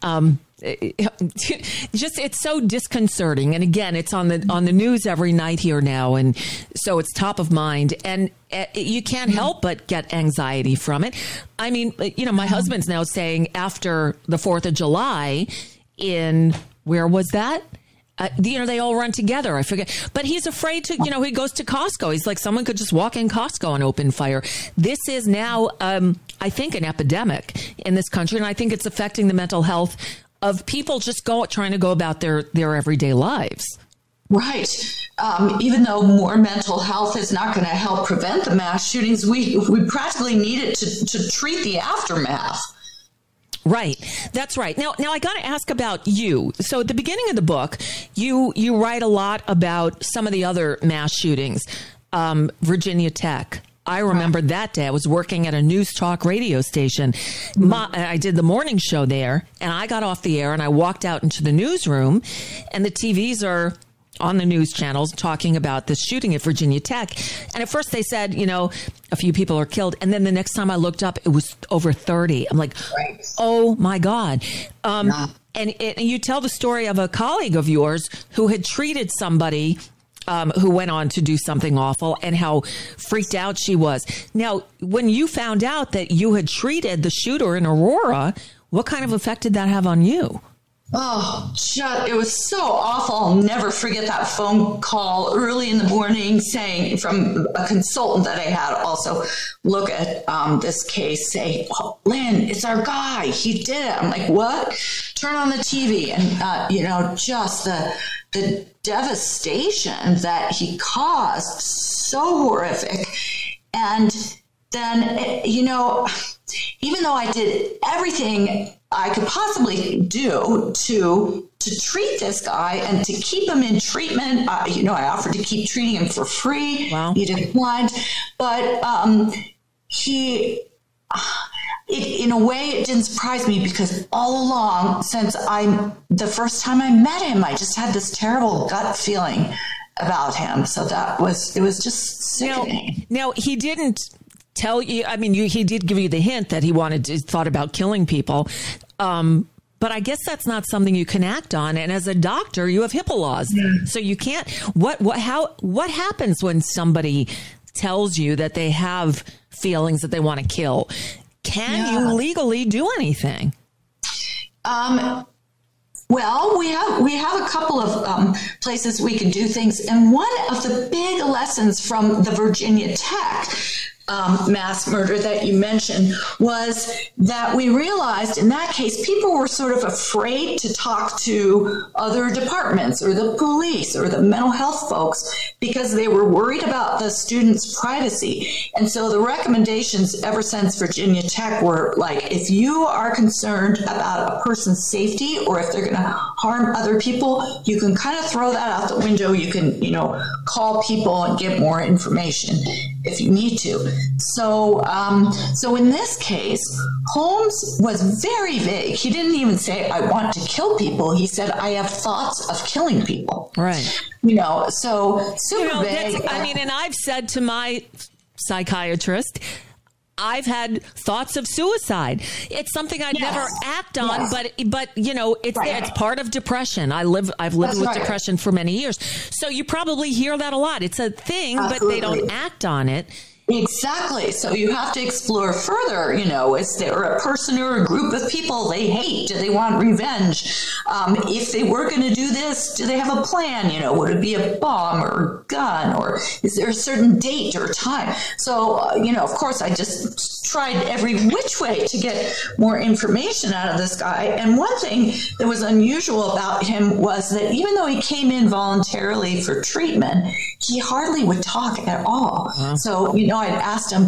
Speaker 5: it's so disconcerting. And again, it's on the news every night here now. And so it's top of mind. And you can't help but get anxiety from it. I mean, my husband's now saying after the 4th of July where was that? They all run together. I forget. But he's afraid to, he goes to Costco. He's like, someone could just walk in Costco and open fire. This is now, I think, an epidemic in this country. And I think it's affecting the mental health of people just trying to go about their everyday lives.
Speaker 9: Right. Even though more mental health is not going to help prevent the mass shootings, we practically need it to treat the aftermath.
Speaker 5: Right. That's right. Now I got to ask about you. So at the beginning of the book, you write a lot about some of the other mass shootings. Virginia Tech. I remember that day. I was working at a news talk radio station. I did the morning show there, and I got off the air and I walked out into the newsroom, and the TVs are on the news channels talking about this shooting at Virginia Tech. And at first they said, a few people are killed. And then the next time I looked up, it was over 30. I'm like, oh my God. And you tell the story of a colleague of yours who had treated somebody who went on to do something awful and how freaked out she was. Now, when you found out that you had treated the shooter in Aurora, What kind of effect did that have on you?
Speaker 9: Oh, it was so awful. I'll never forget that phone call early in the morning saying from a consultant that I had also look at this case, say, oh, Lynn, it's our guy. He did it. I'm like, what? Turn on the TV. And, just the devastation that he caused, so horrific. And then, even though I did everything I could possibly do to treat this guy and to keep him in treatment, I offered to keep treating him for free.
Speaker 5: Wow.
Speaker 9: He declined, but in a way, it didn't surprise me because all along, since the first time I met him, I just had this terrible gut feeling about him. So it was just sickening.
Speaker 5: Now he didn't tell you, he did give you the hint that he thought about killing people. But I guess that's not something you can act on. And as a doctor, you have HIPAA laws. Yeah. So you can't, what happens when somebody tells you that they have feelings that they want to kill? Can you legally do anything?
Speaker 9: Well, we have a couple of places we can do things. And one of the big lessons from the Virginia Tech mass murder that you mentioned was that we realized in that case people were sort of afraid to talk to other departments or the police or the mental health folks because they were worried about the students' privacy. And so the recommendations ever since Virginia Tech were like, if you are concerned about a person's safety or if they're going to harm other people, you can kind of throw that out the window. You can, call people and get more information if you need to. So in this case, Holmes was very vague. He didn't even say, I want to kill people. He said, I have thoughts of killing people.
Speaker 5: Right.
Speaker 9: So super vague.
Speaker 5: And I've said to my psychiatrist, I've had thoughts of suicide. It's something I'd never act on, but it's part of depression. I've lived with depression for many years. So you probably hear that a lot. It's a thing, but they don't act on it.
Speaker 9: Exactly. So you have to explore further, is there a person or a group of people they hate? Do they want revenge? If they were going to do this, do they have a plan? Would it be a bomb or a gun, or is there a certain date or time? So, of course, I just tried every which way to get more information out of this guy. And one thing that was unusual about him was that even though he came in voluntarily for treatment, he hardly would talk at all. Uh-huh. So, I'd asked him,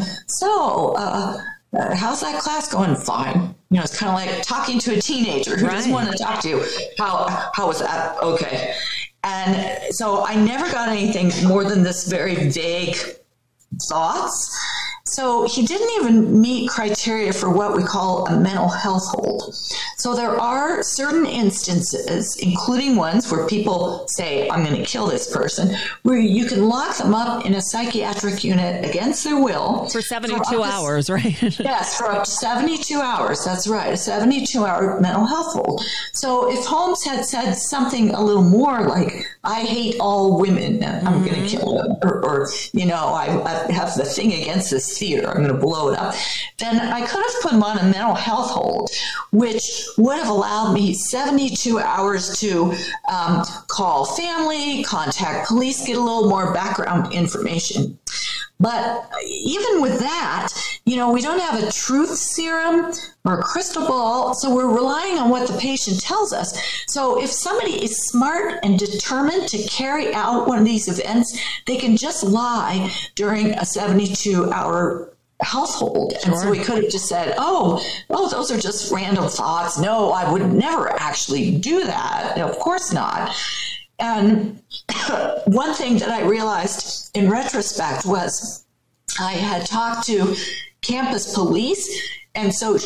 Speaker 9: how's that class going? Fine. It's kind of like talking to a teenager who doesn't want to talk to you. How was that? Okay. And so I never got anything more than this very vague thoughts. So he didn't even meet criteria for what we call a mental health hold. So there are certain instances, including ones where people say, I'm going to kill this person, where you can lock them up in a psychiatric unit against their will.
Speaker 5: For 72 hours, right?
Speaker 9: Yes, for up to 72 hours. That's right, a 72-hour mental health hold. So if Holmes had said something a little more like, I hate all women, and I'm going to kill them, or I have the thing against this theater, I'm going to blow it up, then I could have put him on a mental health hold, which would have allowed me 72 hours to call family, contact police, get a little more background information. But even with that, we don't have a truth serum or a crystal ball, so we're relying on what the patient tells us. So if somebody is smart and determined to carry out one of these events, they can just lie during a 72-hour household. Sure. And so we could have just said, oh, those are just random thoughts. No, I would never actually do that. No, of course not. And one thing that I realized in retrospect was I had talked to campus police, and so,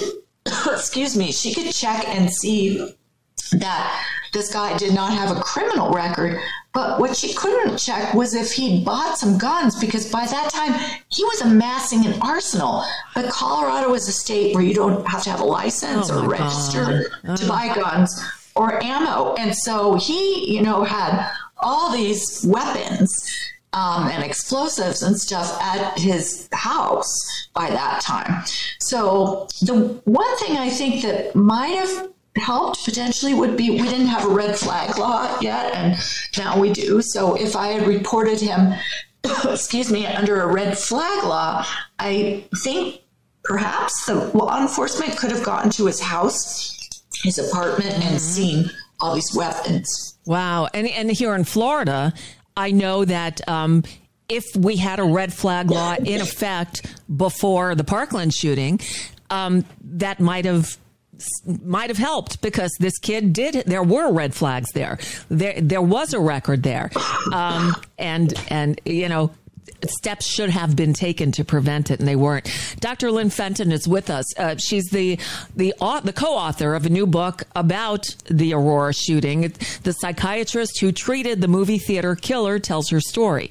Speaker 9: she could check and see that this guy did not have a criminal record. But what she couldn't check was if he bought some guns, because by that time he was amassing an arsenal. But Colorado is a state where you don't have to have a license or register to buy guns or ammo. And so he, had all these weapons. and explosives and stuff at his house by that time. So the one thing I think that might have helped potentially would be, we didn't have a red flag law yet, and now we do. So if I had reported him, under a red flag law, I think perhaps the law enforcement could have gotten to his house, his apartment, and seen all these weapons.
Speaker 5: Wow. And here in Florida, I know that if we had a red flag law in effect before the Parkland shooting, that might have helped, because this kid there were red flags there. There was a record there. And you know, steps should have been taken to prevent it, and they weren't. Dr. Lynn Fenton is with us. She's the co-author of a new book about the Aurora shooting. The psychiatrist who treated the movie theater killer tells her story.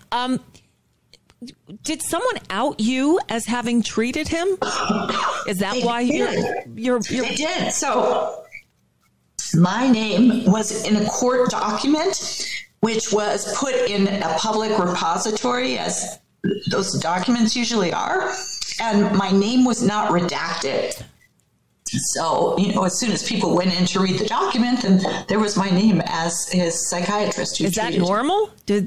Speaker 5: Did someone out you as having treated him? Is that why you're
Speaker 9: They did. So my name was in a court document, which was put in a public repository, as those documents usually are, and my name was not redacted. So, you know, as soon as people went in to read the document, then there was my name as his psychiatrist.
Speaker 5: Is that normal?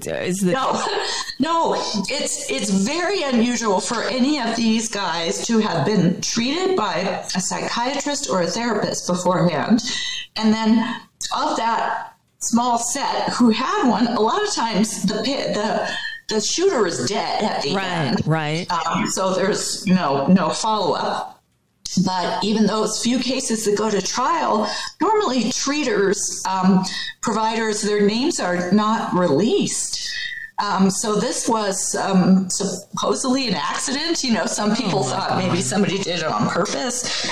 Speaker 9: No, it's very unusual for any of these guys to have been treated by a psychiatrist or a therapist beforehand. And then of that small set who had one, a lot of times the shooter is dead at the end.
Speaker 5: Right.
Speaker 9: So there's no follow-up. But even those few cases that go to trial, normally treaters, providers, their names are not released. So this was supposedly an accident. You know, some people thought maybe somebody did it on purpose.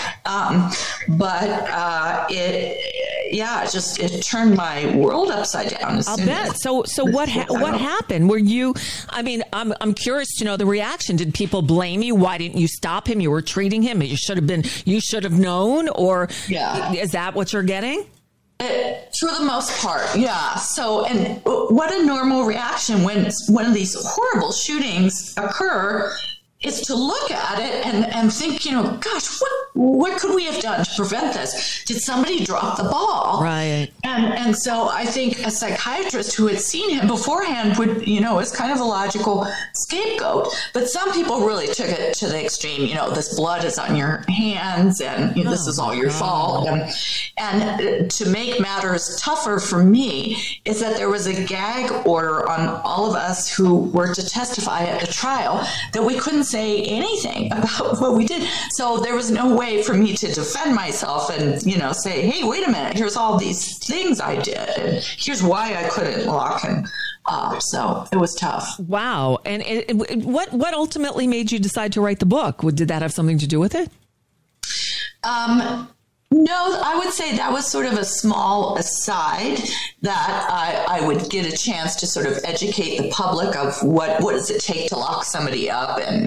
Speaker 9: But it turned my world upside down.
Speaker 5: I'll bet. So what happened? Were you, I mean, I'm curious to know the reaction. Did people blame you? Why didn't you stop him? You were treating him. You should have known, or is that what you're getting?
Speaker 9: For the most part, yeah. So, and what a normal reaction when one of these horrible shootings occur is to look at it and think, you know, gosh, what could we have done to prevent this? Did somebody drop the ball?
Speaker 5: Right.
Speaker 9: And so I think a psychiatrist who had seen him beforehand would, you know, is kind of a logical scapegoat. But some people really took it to the extreme. You know, this blood is on your hands, and you know, this is all your fault. And to make matters tougher for me is that there was a gag order on all of us who were to testify at the trial that we couldn't say anything about what we did. So there was no way for me to defend myself and, you know, say, hey, wait a minute, here's all these things I did, and here's why I couldn't lock him up. So it was tough.
Speaker 5: Wow. And what ultimately made you decide to write the book? Did that have something to do with it?
Speaker 9: No, I would say that was sort of a small aside that I would get a chance to sort of educate the public of what does it take to lock somebody up, and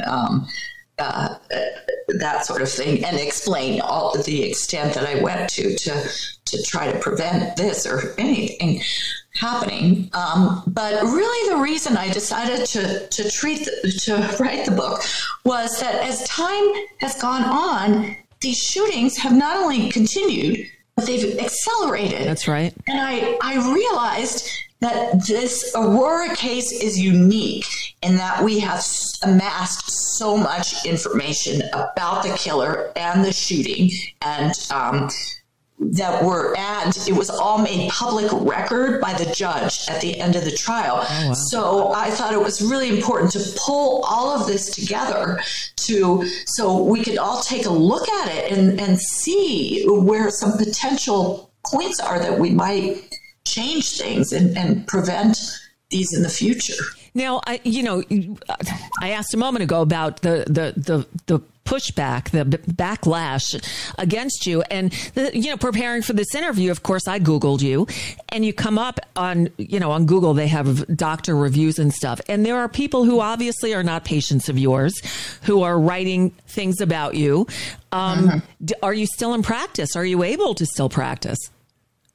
Speaker 9: that sort of thing, and explain all the extent that I went to try to prevent this or anything happening. But really the reason I decided to write the book was that as time has gone on, these shootings have not only continued, but they've accelerated.
Speaker 5: That's right.
Speaker 9: And I realized that this Aurora case is unique in that we have amassed so much information about the killer and the shooting, and it was all made public record by the judge at the end of the trial. Oh, wow. So I thought it was really important to pull all of this together so we could all take a look at it and see where some potential points are that we might change things and prevent these in the future.
Speaker 5: Now, I asked a moment ago about the pushback, the backlash against you, and preparing for this interview. Of course, I Googled you, and you come up on Google. They have doctor reviews and stuff, and there are people who obviously are not patients of yours who are writing things about you. Are you still in practice? Are you able to still practice?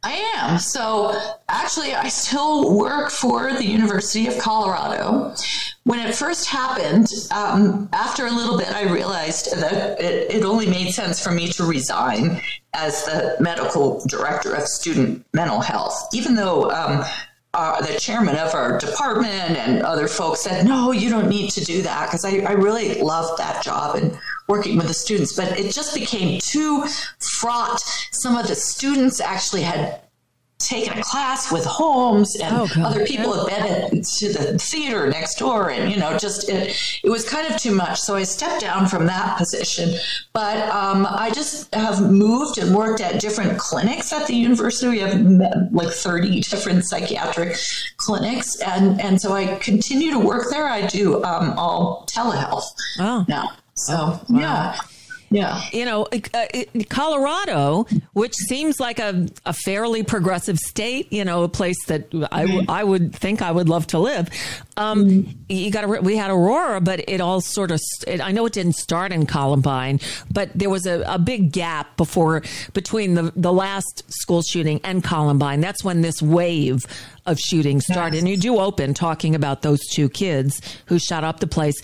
Speaker 9: I am. So actually, I still work for the University of Colorado. When it first happened, after a little bit, I realized that it only made sense for me to resign as the medical director of student mental health, even though the chairman of our department and other folks said, no, you don't need to do that, because I really loved that job and working with the students. But it just became too fraught. Some of the students actually had taken a class with Holmes, and other people had been to the theater next door, and just it was kind of too much. So I stepped down from that position, but I just have moved and worked at different clinics at the university. We have like 30 different psychiatric clinics, and so I continue to work there. I do all telehealth now. So yeah.
Speaker 5: Colorado, which seems like a fairly progressive state, a place that I would think I would love to live. We had Aurora, but it all sort of, I know it didn't start in Columbine, but there was a big gap between the last school shooting and Columbine. That's when this wave of shootings started. Yes. And you do open talking about those two kids who shot up the place.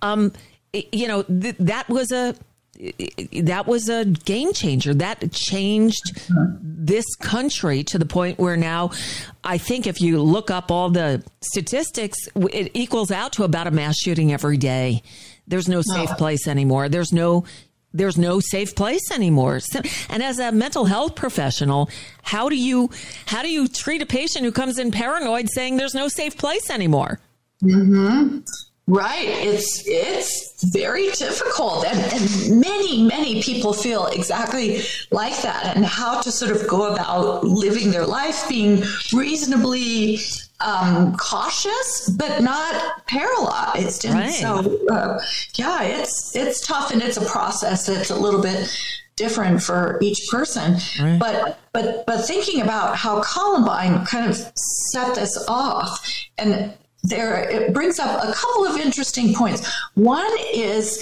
Speaker 5: That was a game changer. That changed this country to the point where now I think if you look up all the statistics, it equals out to about a mass shooting every day. There's no safe place anymore. There's no safe place anymore. And as a mental health professional, how do you treat a patient who comes in paranoid saying there's no safe place anymore?
Speaker 9: Mm-hmm. Right. It's very difficult. And many people feel exactly like that, and how to sort of go about living their life, being reasonably cautious, but not paralyzed. And
Speaker 5: right.
Speaker 9: So, it's tough, and it's a process that's a little bit different for each person. Right. But thinking about how Columbine kind of set this off, and it brings up a couple of interesting points. One is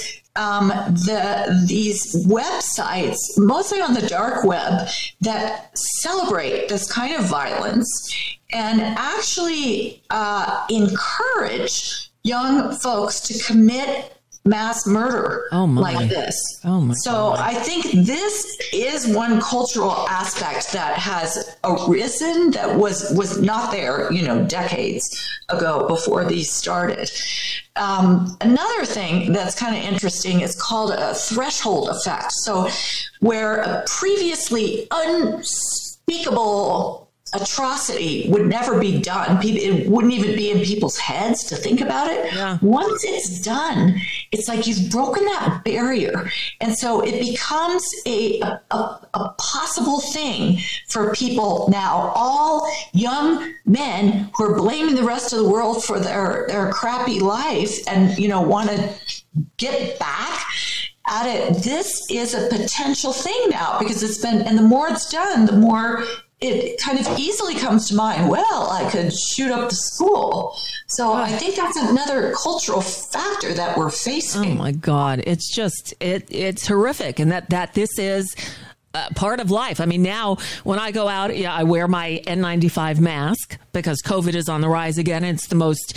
Speaker 9: these websites, mostly on the dark web, that celebrate this kind of violence and actually encourage young folks to commit mass murder like this. So I think this is one cultural aspect that has arisen that was not there, decades ago before these started. Another thing that's kind of interesting is called a threshold effect. So where a previously unspeakable atrocity would never be done. It wouldn't even be in people's heads to think about it. Yeah. Once it's done, it's like you've broken that barrier. And so it becomes a possible thing for people now, all young men who are blaming the rest of the world for their crappy life and, want to get back at it. This is a potential thing now, because and the more it's done, the more it kind of easily comes to mind, well, I could shoot up the school. So I think that's another cultural factor that we're facing.
Speaker 5: Oh my God. It's just, it's horrific. And that this is part of life. I mean, now when I go out, I wear my N95 mask because COVID is on the rise again. It's the most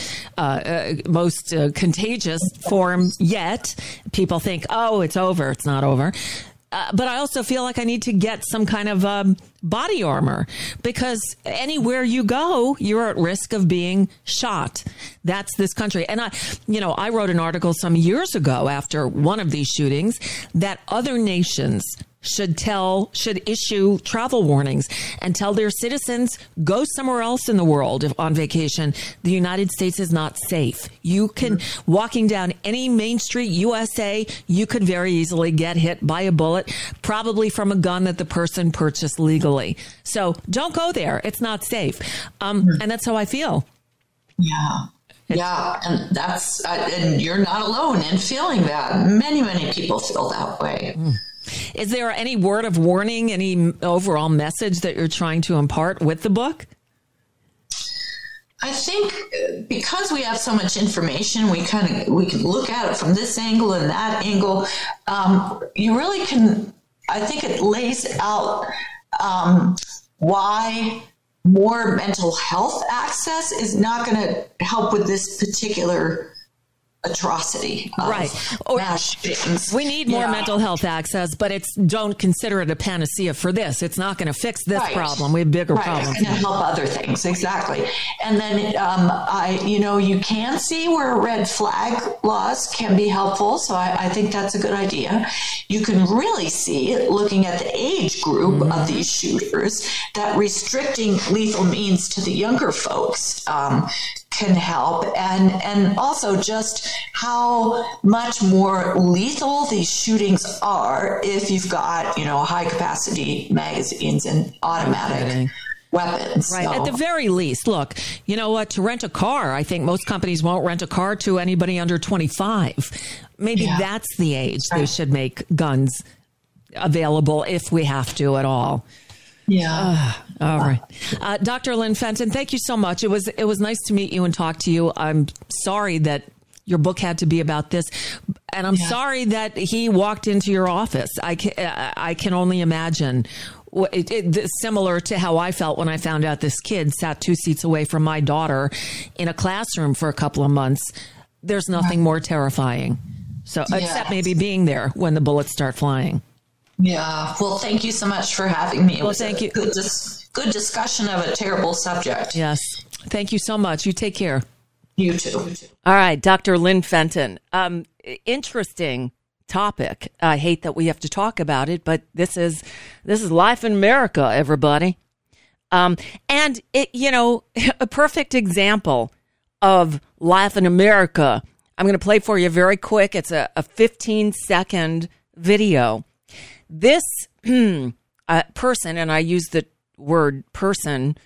Speaker 5: contagious form yet. People think, oh, it's over. It's not over. But I also feel like I need to get some kind of body armor, because anywhere you go, you're at risk of being shot. That's this country. And I wrote an article some years ago after one of these shootings that other nations should issue travel warnings and tell their citizens, go somewhere else in the world on vacation. The United States is not safe. You can, walking down any main street, USA, you could very easily get hit by a bullet, probably from a gun that the person purchased legally. So don't go there. It's not safe. And that's how I feel.
Speaker 9: Yeah. And that's, and you're not alone in feeling that. Many people feel that way.
Speaker 5: Is there any word of warning, any overall message that you're trying to impart with the book?
Speaker 9: I think because we have so much information, we can look at it from this angle and that angle. You really can, I think it lays out why more mental health access is not going to help with this particular atrocity of mass shootings.
Speaker 5: We need more mental health access, but don't consider it a panacea for this. It's not going to fix this problem. We have bigger problems.
Speaker 9: It's going to help other things. Exactly. And then, you can see where red flag laws can be helpful. So I think that's a good idea. You can really see, looking at the age group of these shooters, that restricting lethal means to the younger folks can help, and also just how much more lethal these shootings are if you've got, high capacity magazines and automatic weapons.
Speaker 5: Right.
Speaker 9: So.
Speaker 5: At the very least, look, you know what, to rent a car, I think most companies won't rent a car to anybody under 25. Maybe that's the age they should make guns available if we have to at all.
Speaker 9: Yeah.
Speaker 5: All right. Dr. Lynn Fenton, thank you so much. It was nice to meet you and talk to you. I'm sorry that your book had to be about this, and I'm sorry that he walked into your office. I can only imagine. Similar to how I felt when I found out this kid sat 2 seats away from my daughter in a classroom for a couple of months. There's nothing more terrifying. So, except maybe being there when the bullets start flying.
Speaker 9: Yeah. Well, thank you so much for having me.
Speaker 5: Thank you.
Speaker 9: Good discussion of a terrible subject.
Speaker 5: Yes. Thank you so much. You take care.
Speaker 9: You too.
Speaker 5: All right. Dr. Lynn Fenton. Interesting topic. I hate that we have to talk about it, but this is life in America, everybody. And it, a perfect example of life in America. I'm going to play for you very quick. It's a 15-second video. This person, and I use the word person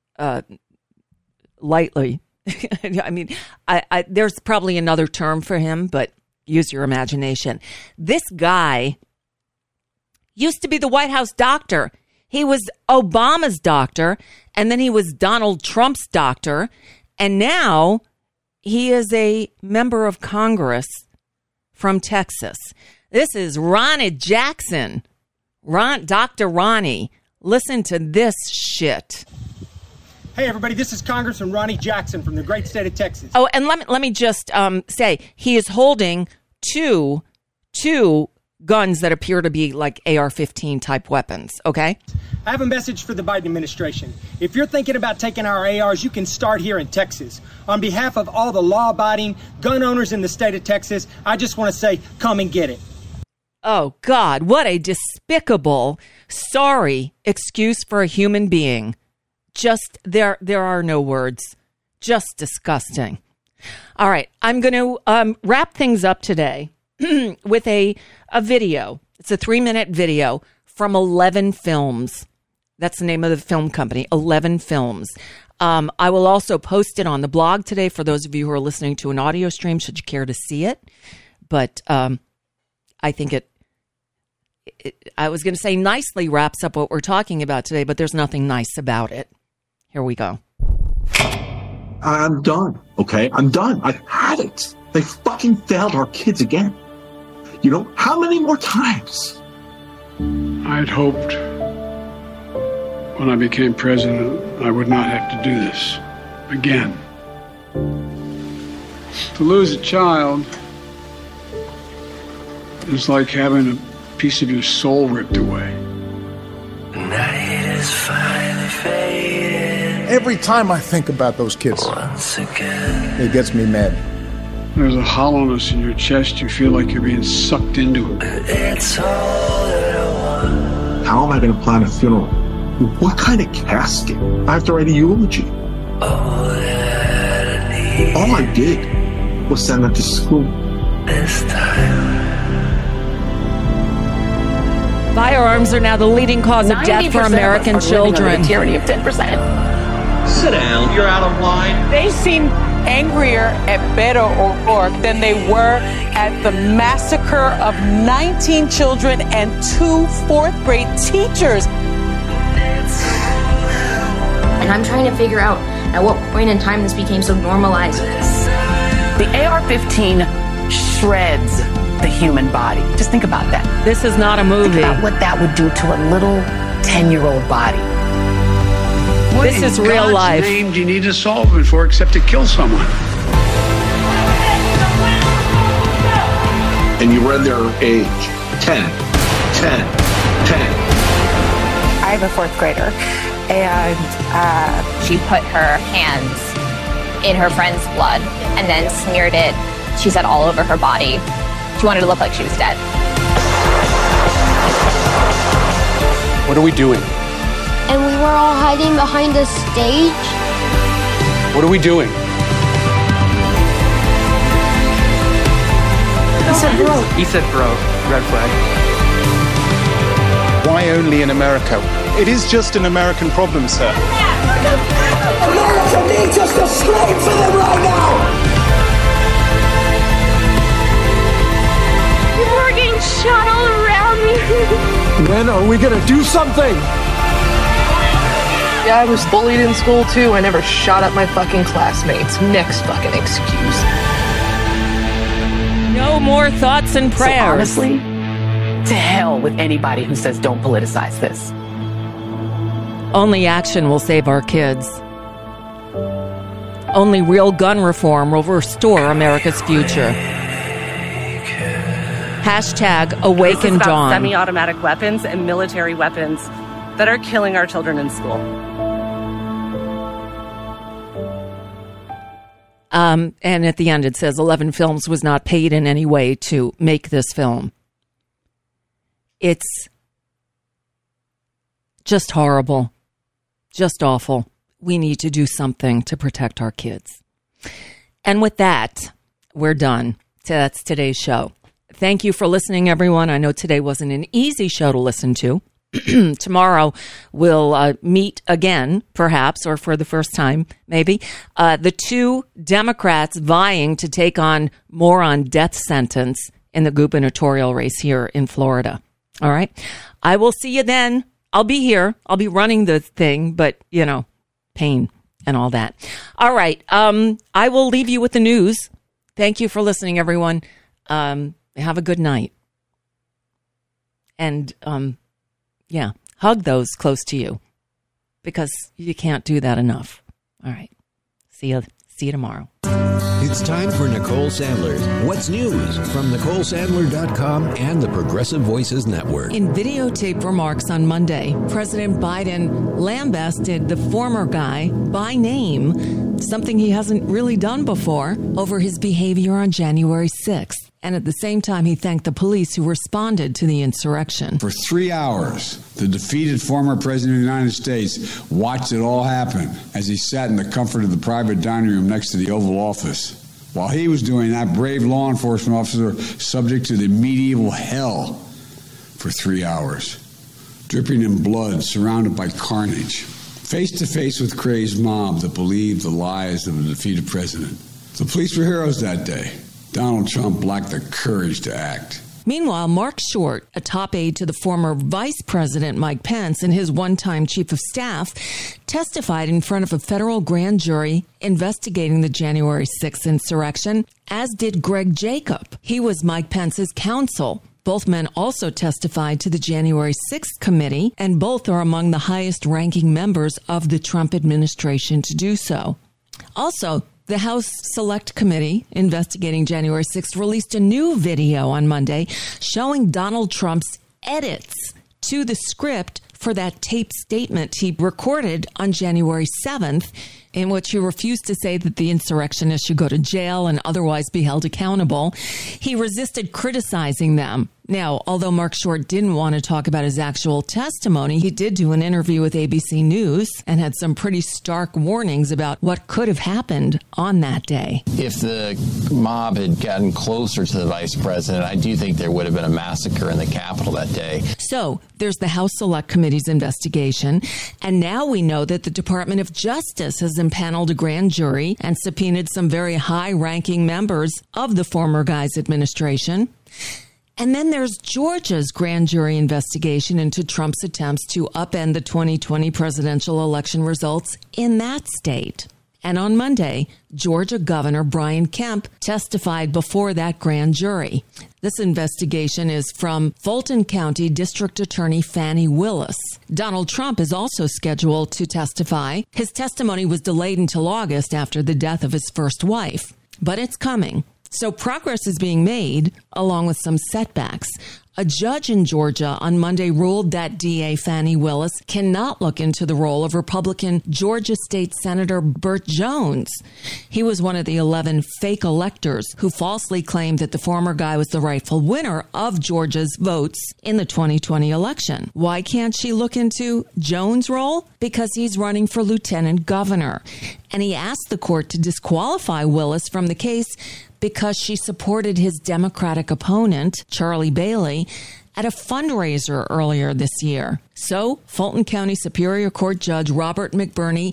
Speaker 5: lightly. I mean, there's probably another term for him, but use your imagination. This guy used to be the White House doctor. He was Obama's doctor, and then he was Donald Trump's doctor, and now he is a member of Congress from Texas. This is Ronnie Jackson. Dr. Ronnie. Listen to this shit.
Speaker 10: Hey, everybody, this is Congressman Ronnie Jackson from the great state of Texas.
Speaker 5: Oh, and let me just say, he is holding two guns that appear to be like AR-15 type weapons, okay?
Speaker 10: I have a message for the Biden administration. If you're thinking about taking our ARs, you can start here in Texas. On behalf of all the law-abiding gun owners in the state of Texas, I just want to say, come and get it.
Speaker 5: Oh, God, what a despicable, sorry excuse for a human being. Just, there are no words. Just disgusting. All right, I'm going to wrap things up today with a video. It's a 3-minute video from 11 Films. That's the name of the film company, 11 Films. I will also post it on the blog today for those of you who are listening to an audio stream, should you care to see it. But I think I was going to say nicely wraps up what we're talking about today, but there's nothing nice about it. Here we go.
Speaker 11: I'm done, okay? I'm done. I've had it. They fucking failed our kids again. How many more times?
Speaker 12: I'd hoped when I became president, I would not have to do this again. To lose a child is like having a piece of your soul ripped away.
Speaker 13: Night is finally fading.
Speaker 14: Every time I think about those kids,
Speaker 13: once again,
Speaker 14: it gets me mad.
Speaker 12: There's a hollowness in your chest. You feel like you're being sucked into it.
Speaker 13: It's all that I want.
Speaker 11: How am I going to plan a funeral? What kind of casket? I have to write a eulogy.
Speaker 13: All that I need.
Speaker 11: All I did was send them to school.
Speaker 13: This time.
Speaker 5: Firearms are now the leading cause of death for American children.
Speaker 15: A tyranny of 10%.
Speaker 16: Sit down. You're out of line.
Speaker 15: They seem angrier at Beto O'Rourke than they were at the massacre of 19 children and 2 fourth-grade teachers.
Speaker 17: And I'm trying to figure out at what point in time this became so normalized.
Speaker 15: The AR-15 shreds the human body. Just think about that.
Speaker 5: This is not a movie.
Speaker 15: Think about what that would do to a little 10-year-old body.
Speaker 5: This is real life.
Speaker 12: What in God's name do you need a solvent for except to kill someone?
Speaker 11: And you read their age. 10.
Speaker 18: I have a fourth grader, and
Speaker 19: she put her hands in her friend's blood and then smeared it, she said, all over her body. She wanted to look like she was dead.
Speaker 20: What are we doing?
Speaker 21: And we were all hiding behind the stage.
Speaker 20: What are we doing?
Speaker 18: He said bro.
Speaker 20: He said bro. Red flag.
Speaker 14: Why only in America? It is just an American problem, sir.
Speaker 13: America needs us to scream for them right now!
Speaker 21: People are getting shot all around me.
Speaker 14: When are we gonna do something?
Speaker 22: Yeah, I was bullied in school too. I never shot at my fucking classmates. Next fucking excuse.
Speaker 5: No more thoughts and prayers.
Speaker 23: So honestly, to hell with anybody who says don't politicize this.
Speaker 5: Only action will save our kids. Only real gun reform will restore America's future. Hashtag Awaken
Speaker 24: This is about
Speaker 5: Dawn.
Speaker 24: semi-automatic weapons and military weapons that are killing our children in school.
Speaker 5: And at the end it says 11 Films was not paid in any way to make this film. It's just horrible. Just awful. We need to do something to protect our kids. And with that, we're done. That's today's show. Thank you for listening, everyone. I know today wasn't an easy show to listen to. Tomorrow we'll meet again, perhaps, or for the first time, maybe. The two Democrats vying to take on moron death sentence in the gubernatorial race here in Florida. All right. I will see you then. I'll be here. I'll be running the thing, but, you know, pain and all that. All right. I will leave you with the news. Thank you for listening, everyone. Have a good night. And, yeah, hug those close to you because you can't do that enough. All right. See you tomorrow.
Speaker 25: It's time for Nicole Sandler's What's News from NicoleSandler.com and the Progressive Voices Network.
Speaker 5: In videotape remarks on Monday, President Biden lambasted the former guy by name, something he hasn't really done before, over his behavior on January 6th. And at the same time, he thanked the police who responded to the insurrection.
Speaker 26: For 3 hours, the defeated former president of the United States watched it all happen as he sat in the comfort of the private dining room next to the Oval Office. While he was doing that, brave law enforcement officers subject to the medieval hell for 3 hours, dripping in blood, surrounded by carnage, face to face with crazed mob that believed the lies of a defeated president. The police were heroes that day. Donald Trump lacked the courage to act.
Speaker 5: Meanwhile, Mark Short, a top aide to the former Vice President Mike Pence and his one-time chief of staff, testified in front of a federal grand jury investigating the January 6th insurrection, as did Greg Jacob. He was Mike Pence's counsel. Both men also testified to the January 6th committee, and both are among the highest-ranking members of the Trump administration to do so. Also, the House Select Committee investigating January 6th released a new video on Monday showing Donald Trump's edits to the script for that taped statement he recorded on January 7th, in which he refused to say that the insurrectionists should go to jail and otherwise be held accountable. He resisted criticizing them. Now, although Mark Short didn't want to talk about his actual testimony, he did do an interview with ABC News and had some pretty stark warnings about what could have happened on that day.
Speaker 27: If the mob had gotten closer to the vice president, I do think there would have been a massacre in the Capitol that day.
Speaker 5: So there's the House Select Committee's investigation, and now we know that the Department of Justice has impaneled a grand jury and subpoenaed some very high-ranking members of the former guy's administration. And then there's Georgia's grand jury investigation into Trump's attempts to upend the 2020 presidential election results in that state. And on Monday, Georgia Governor Brian Kemp testified before that grand jury. This investigation is from Fulton County District Attorney Fannie Willis. Donald Trump is also scheduled to testify. His testimony was delayed until August after the death of his first wife, but it's coming. So progress is being made, along with some setbacks. A judge in Georgia on Monday ruled that DA Fani Willis cannot look into the role of Republican Georgia State Senator Burt Jones. He was one of the 11 fake electors who falsely claimed that the former guy was the rightful winner of Georgia's votes in the 2020 election. Why can't she look into Jones' role? Because he's running for lieutenant governor. And he asked the court to disqualify Willis from the case because she supported his Democratic opponent, Charlie Bailey, at a fundraiser earlier this year. So, Fulton County Superior Court Judge Robert McBurney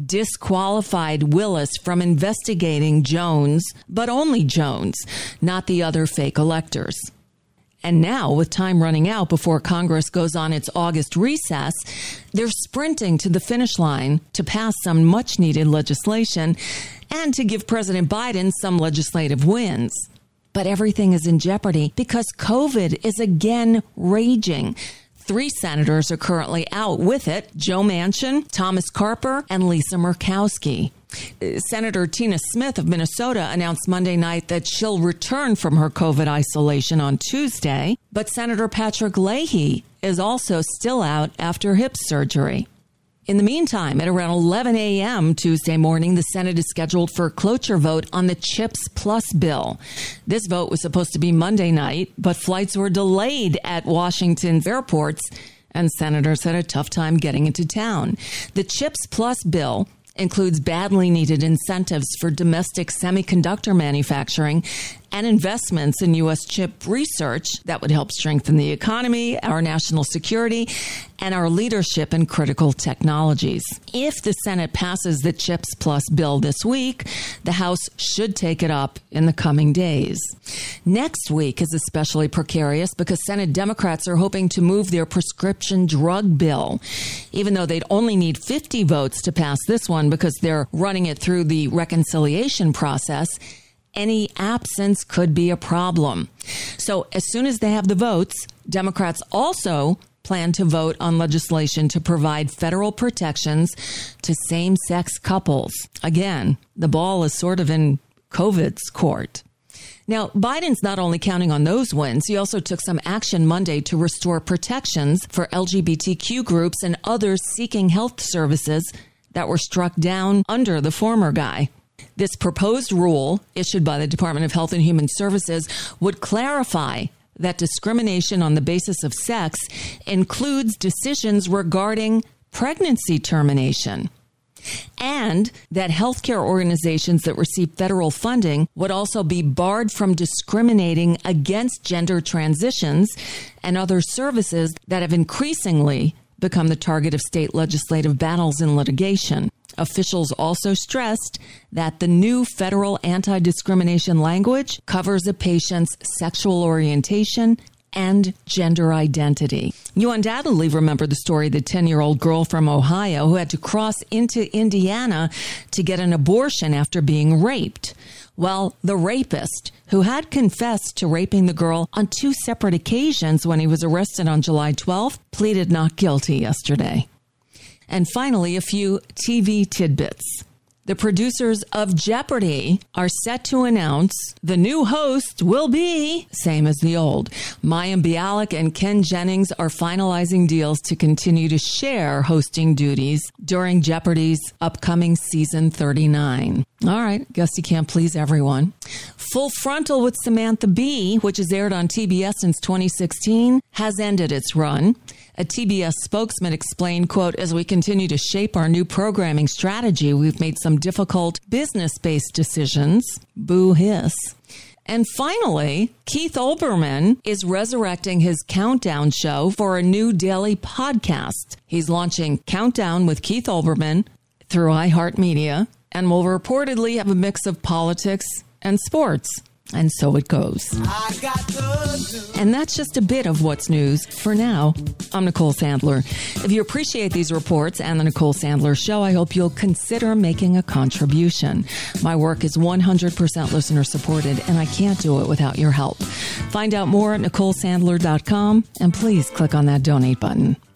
Speaker 5: disqualified Willis from investigating Jones, but only Jones, not the other fake electors. And now, with time running out before Congress goes on its August recess, they're sprinting to the finish line to pass some much-needed legislation and to give President Biden some legislative wins. But everything is in jeopardy because COVID is again raging. 3 senators are currently out with it: Joe Manchin, Thomas Carper, and Lisa Murkowski. Senator Tina Smith of Minnesota announced Monday night that she'll return from her COVID isolation on Tuesday, but Senator Patrick Leahy is also still out after hip surgery. In the meantime, at around 11 a.m. Tuesday morning, the Senate is scheduled for a cloture vote on the CHIPS Plus bill. This vote was supposed to be Monday night, but flights were delayed at Washington's airports, and senators had a tough time getting into town. The CHIPS Plus bill includes badly needed incentives for domestic semiconductor manufacturing and investments in U.S. chip research that would help strengthen the economy, our national security, and our leadership in critical technologies. If the Senate passes the CHIPS Plus bill this week, the House should take it up in the coming days. Next week is especially precarious because Senate Democrats are hoping to move their prescription drug bill, even though they'd only need 50 votes to pass this one because they're running it through the reconciliation process. Any absence could be a problem. So as soon as they have the votes, Democrats also plan to vote on legislation to provide federal protections to same-sex couples. Again, the ball is sort of in COVID's court. Now, Biden's not only counting on those wins, he also took some action Monday to restore protections for LGBTQ groups and others seeking health services that were struck down under the former guy. This proposed rule, issued by the Department of Health and Human Services, would clarify that discrimination on the basis of sex includes decisions regarding pregnancy termination, and that healthcare organizations that receive federal funding would also be barred from discriminating against gender transitions and other services that have increasingly become the target of state legislative battles and litigation. Officials also stressed that the new federal anti-discrimination language covers a patient's sexual orientation and gender identity. You undoubtedly remember the story of the 10-year-old girl from Ohio who had to cross into Indiana to get an abortion after being raped. Well, the rapist, who had confessed to raping the girl on 2 separate occasions when he was arrested on July 12th, pleaded not guilty yesterday. And finally, a few TV tidbits. The producers of Jeopardy are set to announce the new host will be same as the old. Mayim Bialik and Ken Jennings are finalizing deals to continue to share hosting duties during Jeopardy's upcoming season 39. All right, guess you can't please everyone. Full Frontal with Samantha Bee, which has aired on TBS since 2016, has ended its run. A TBS spokesman explained, quote, "As we continue to shape our new programming strategy, we've made some difficult business-based decisions." Boo hiss. And finally, Keith Olbermann is resurrecting his Countdown show for a new daily podcast. He's launching Countdown with Keith Olbermann through iHeartMedia and will reportedly have a mix of politics and sports. And so it goes. And that's just a bit of what's news for now. I'm Nicole Sandler. If you appreciate these reports and the Nicole Sandler Show, I hope you'll consider making a contribution. My work is 100% listener supported, and I can't do it without your help. Find out more at NicoleSandler.com, and please click on that donate button.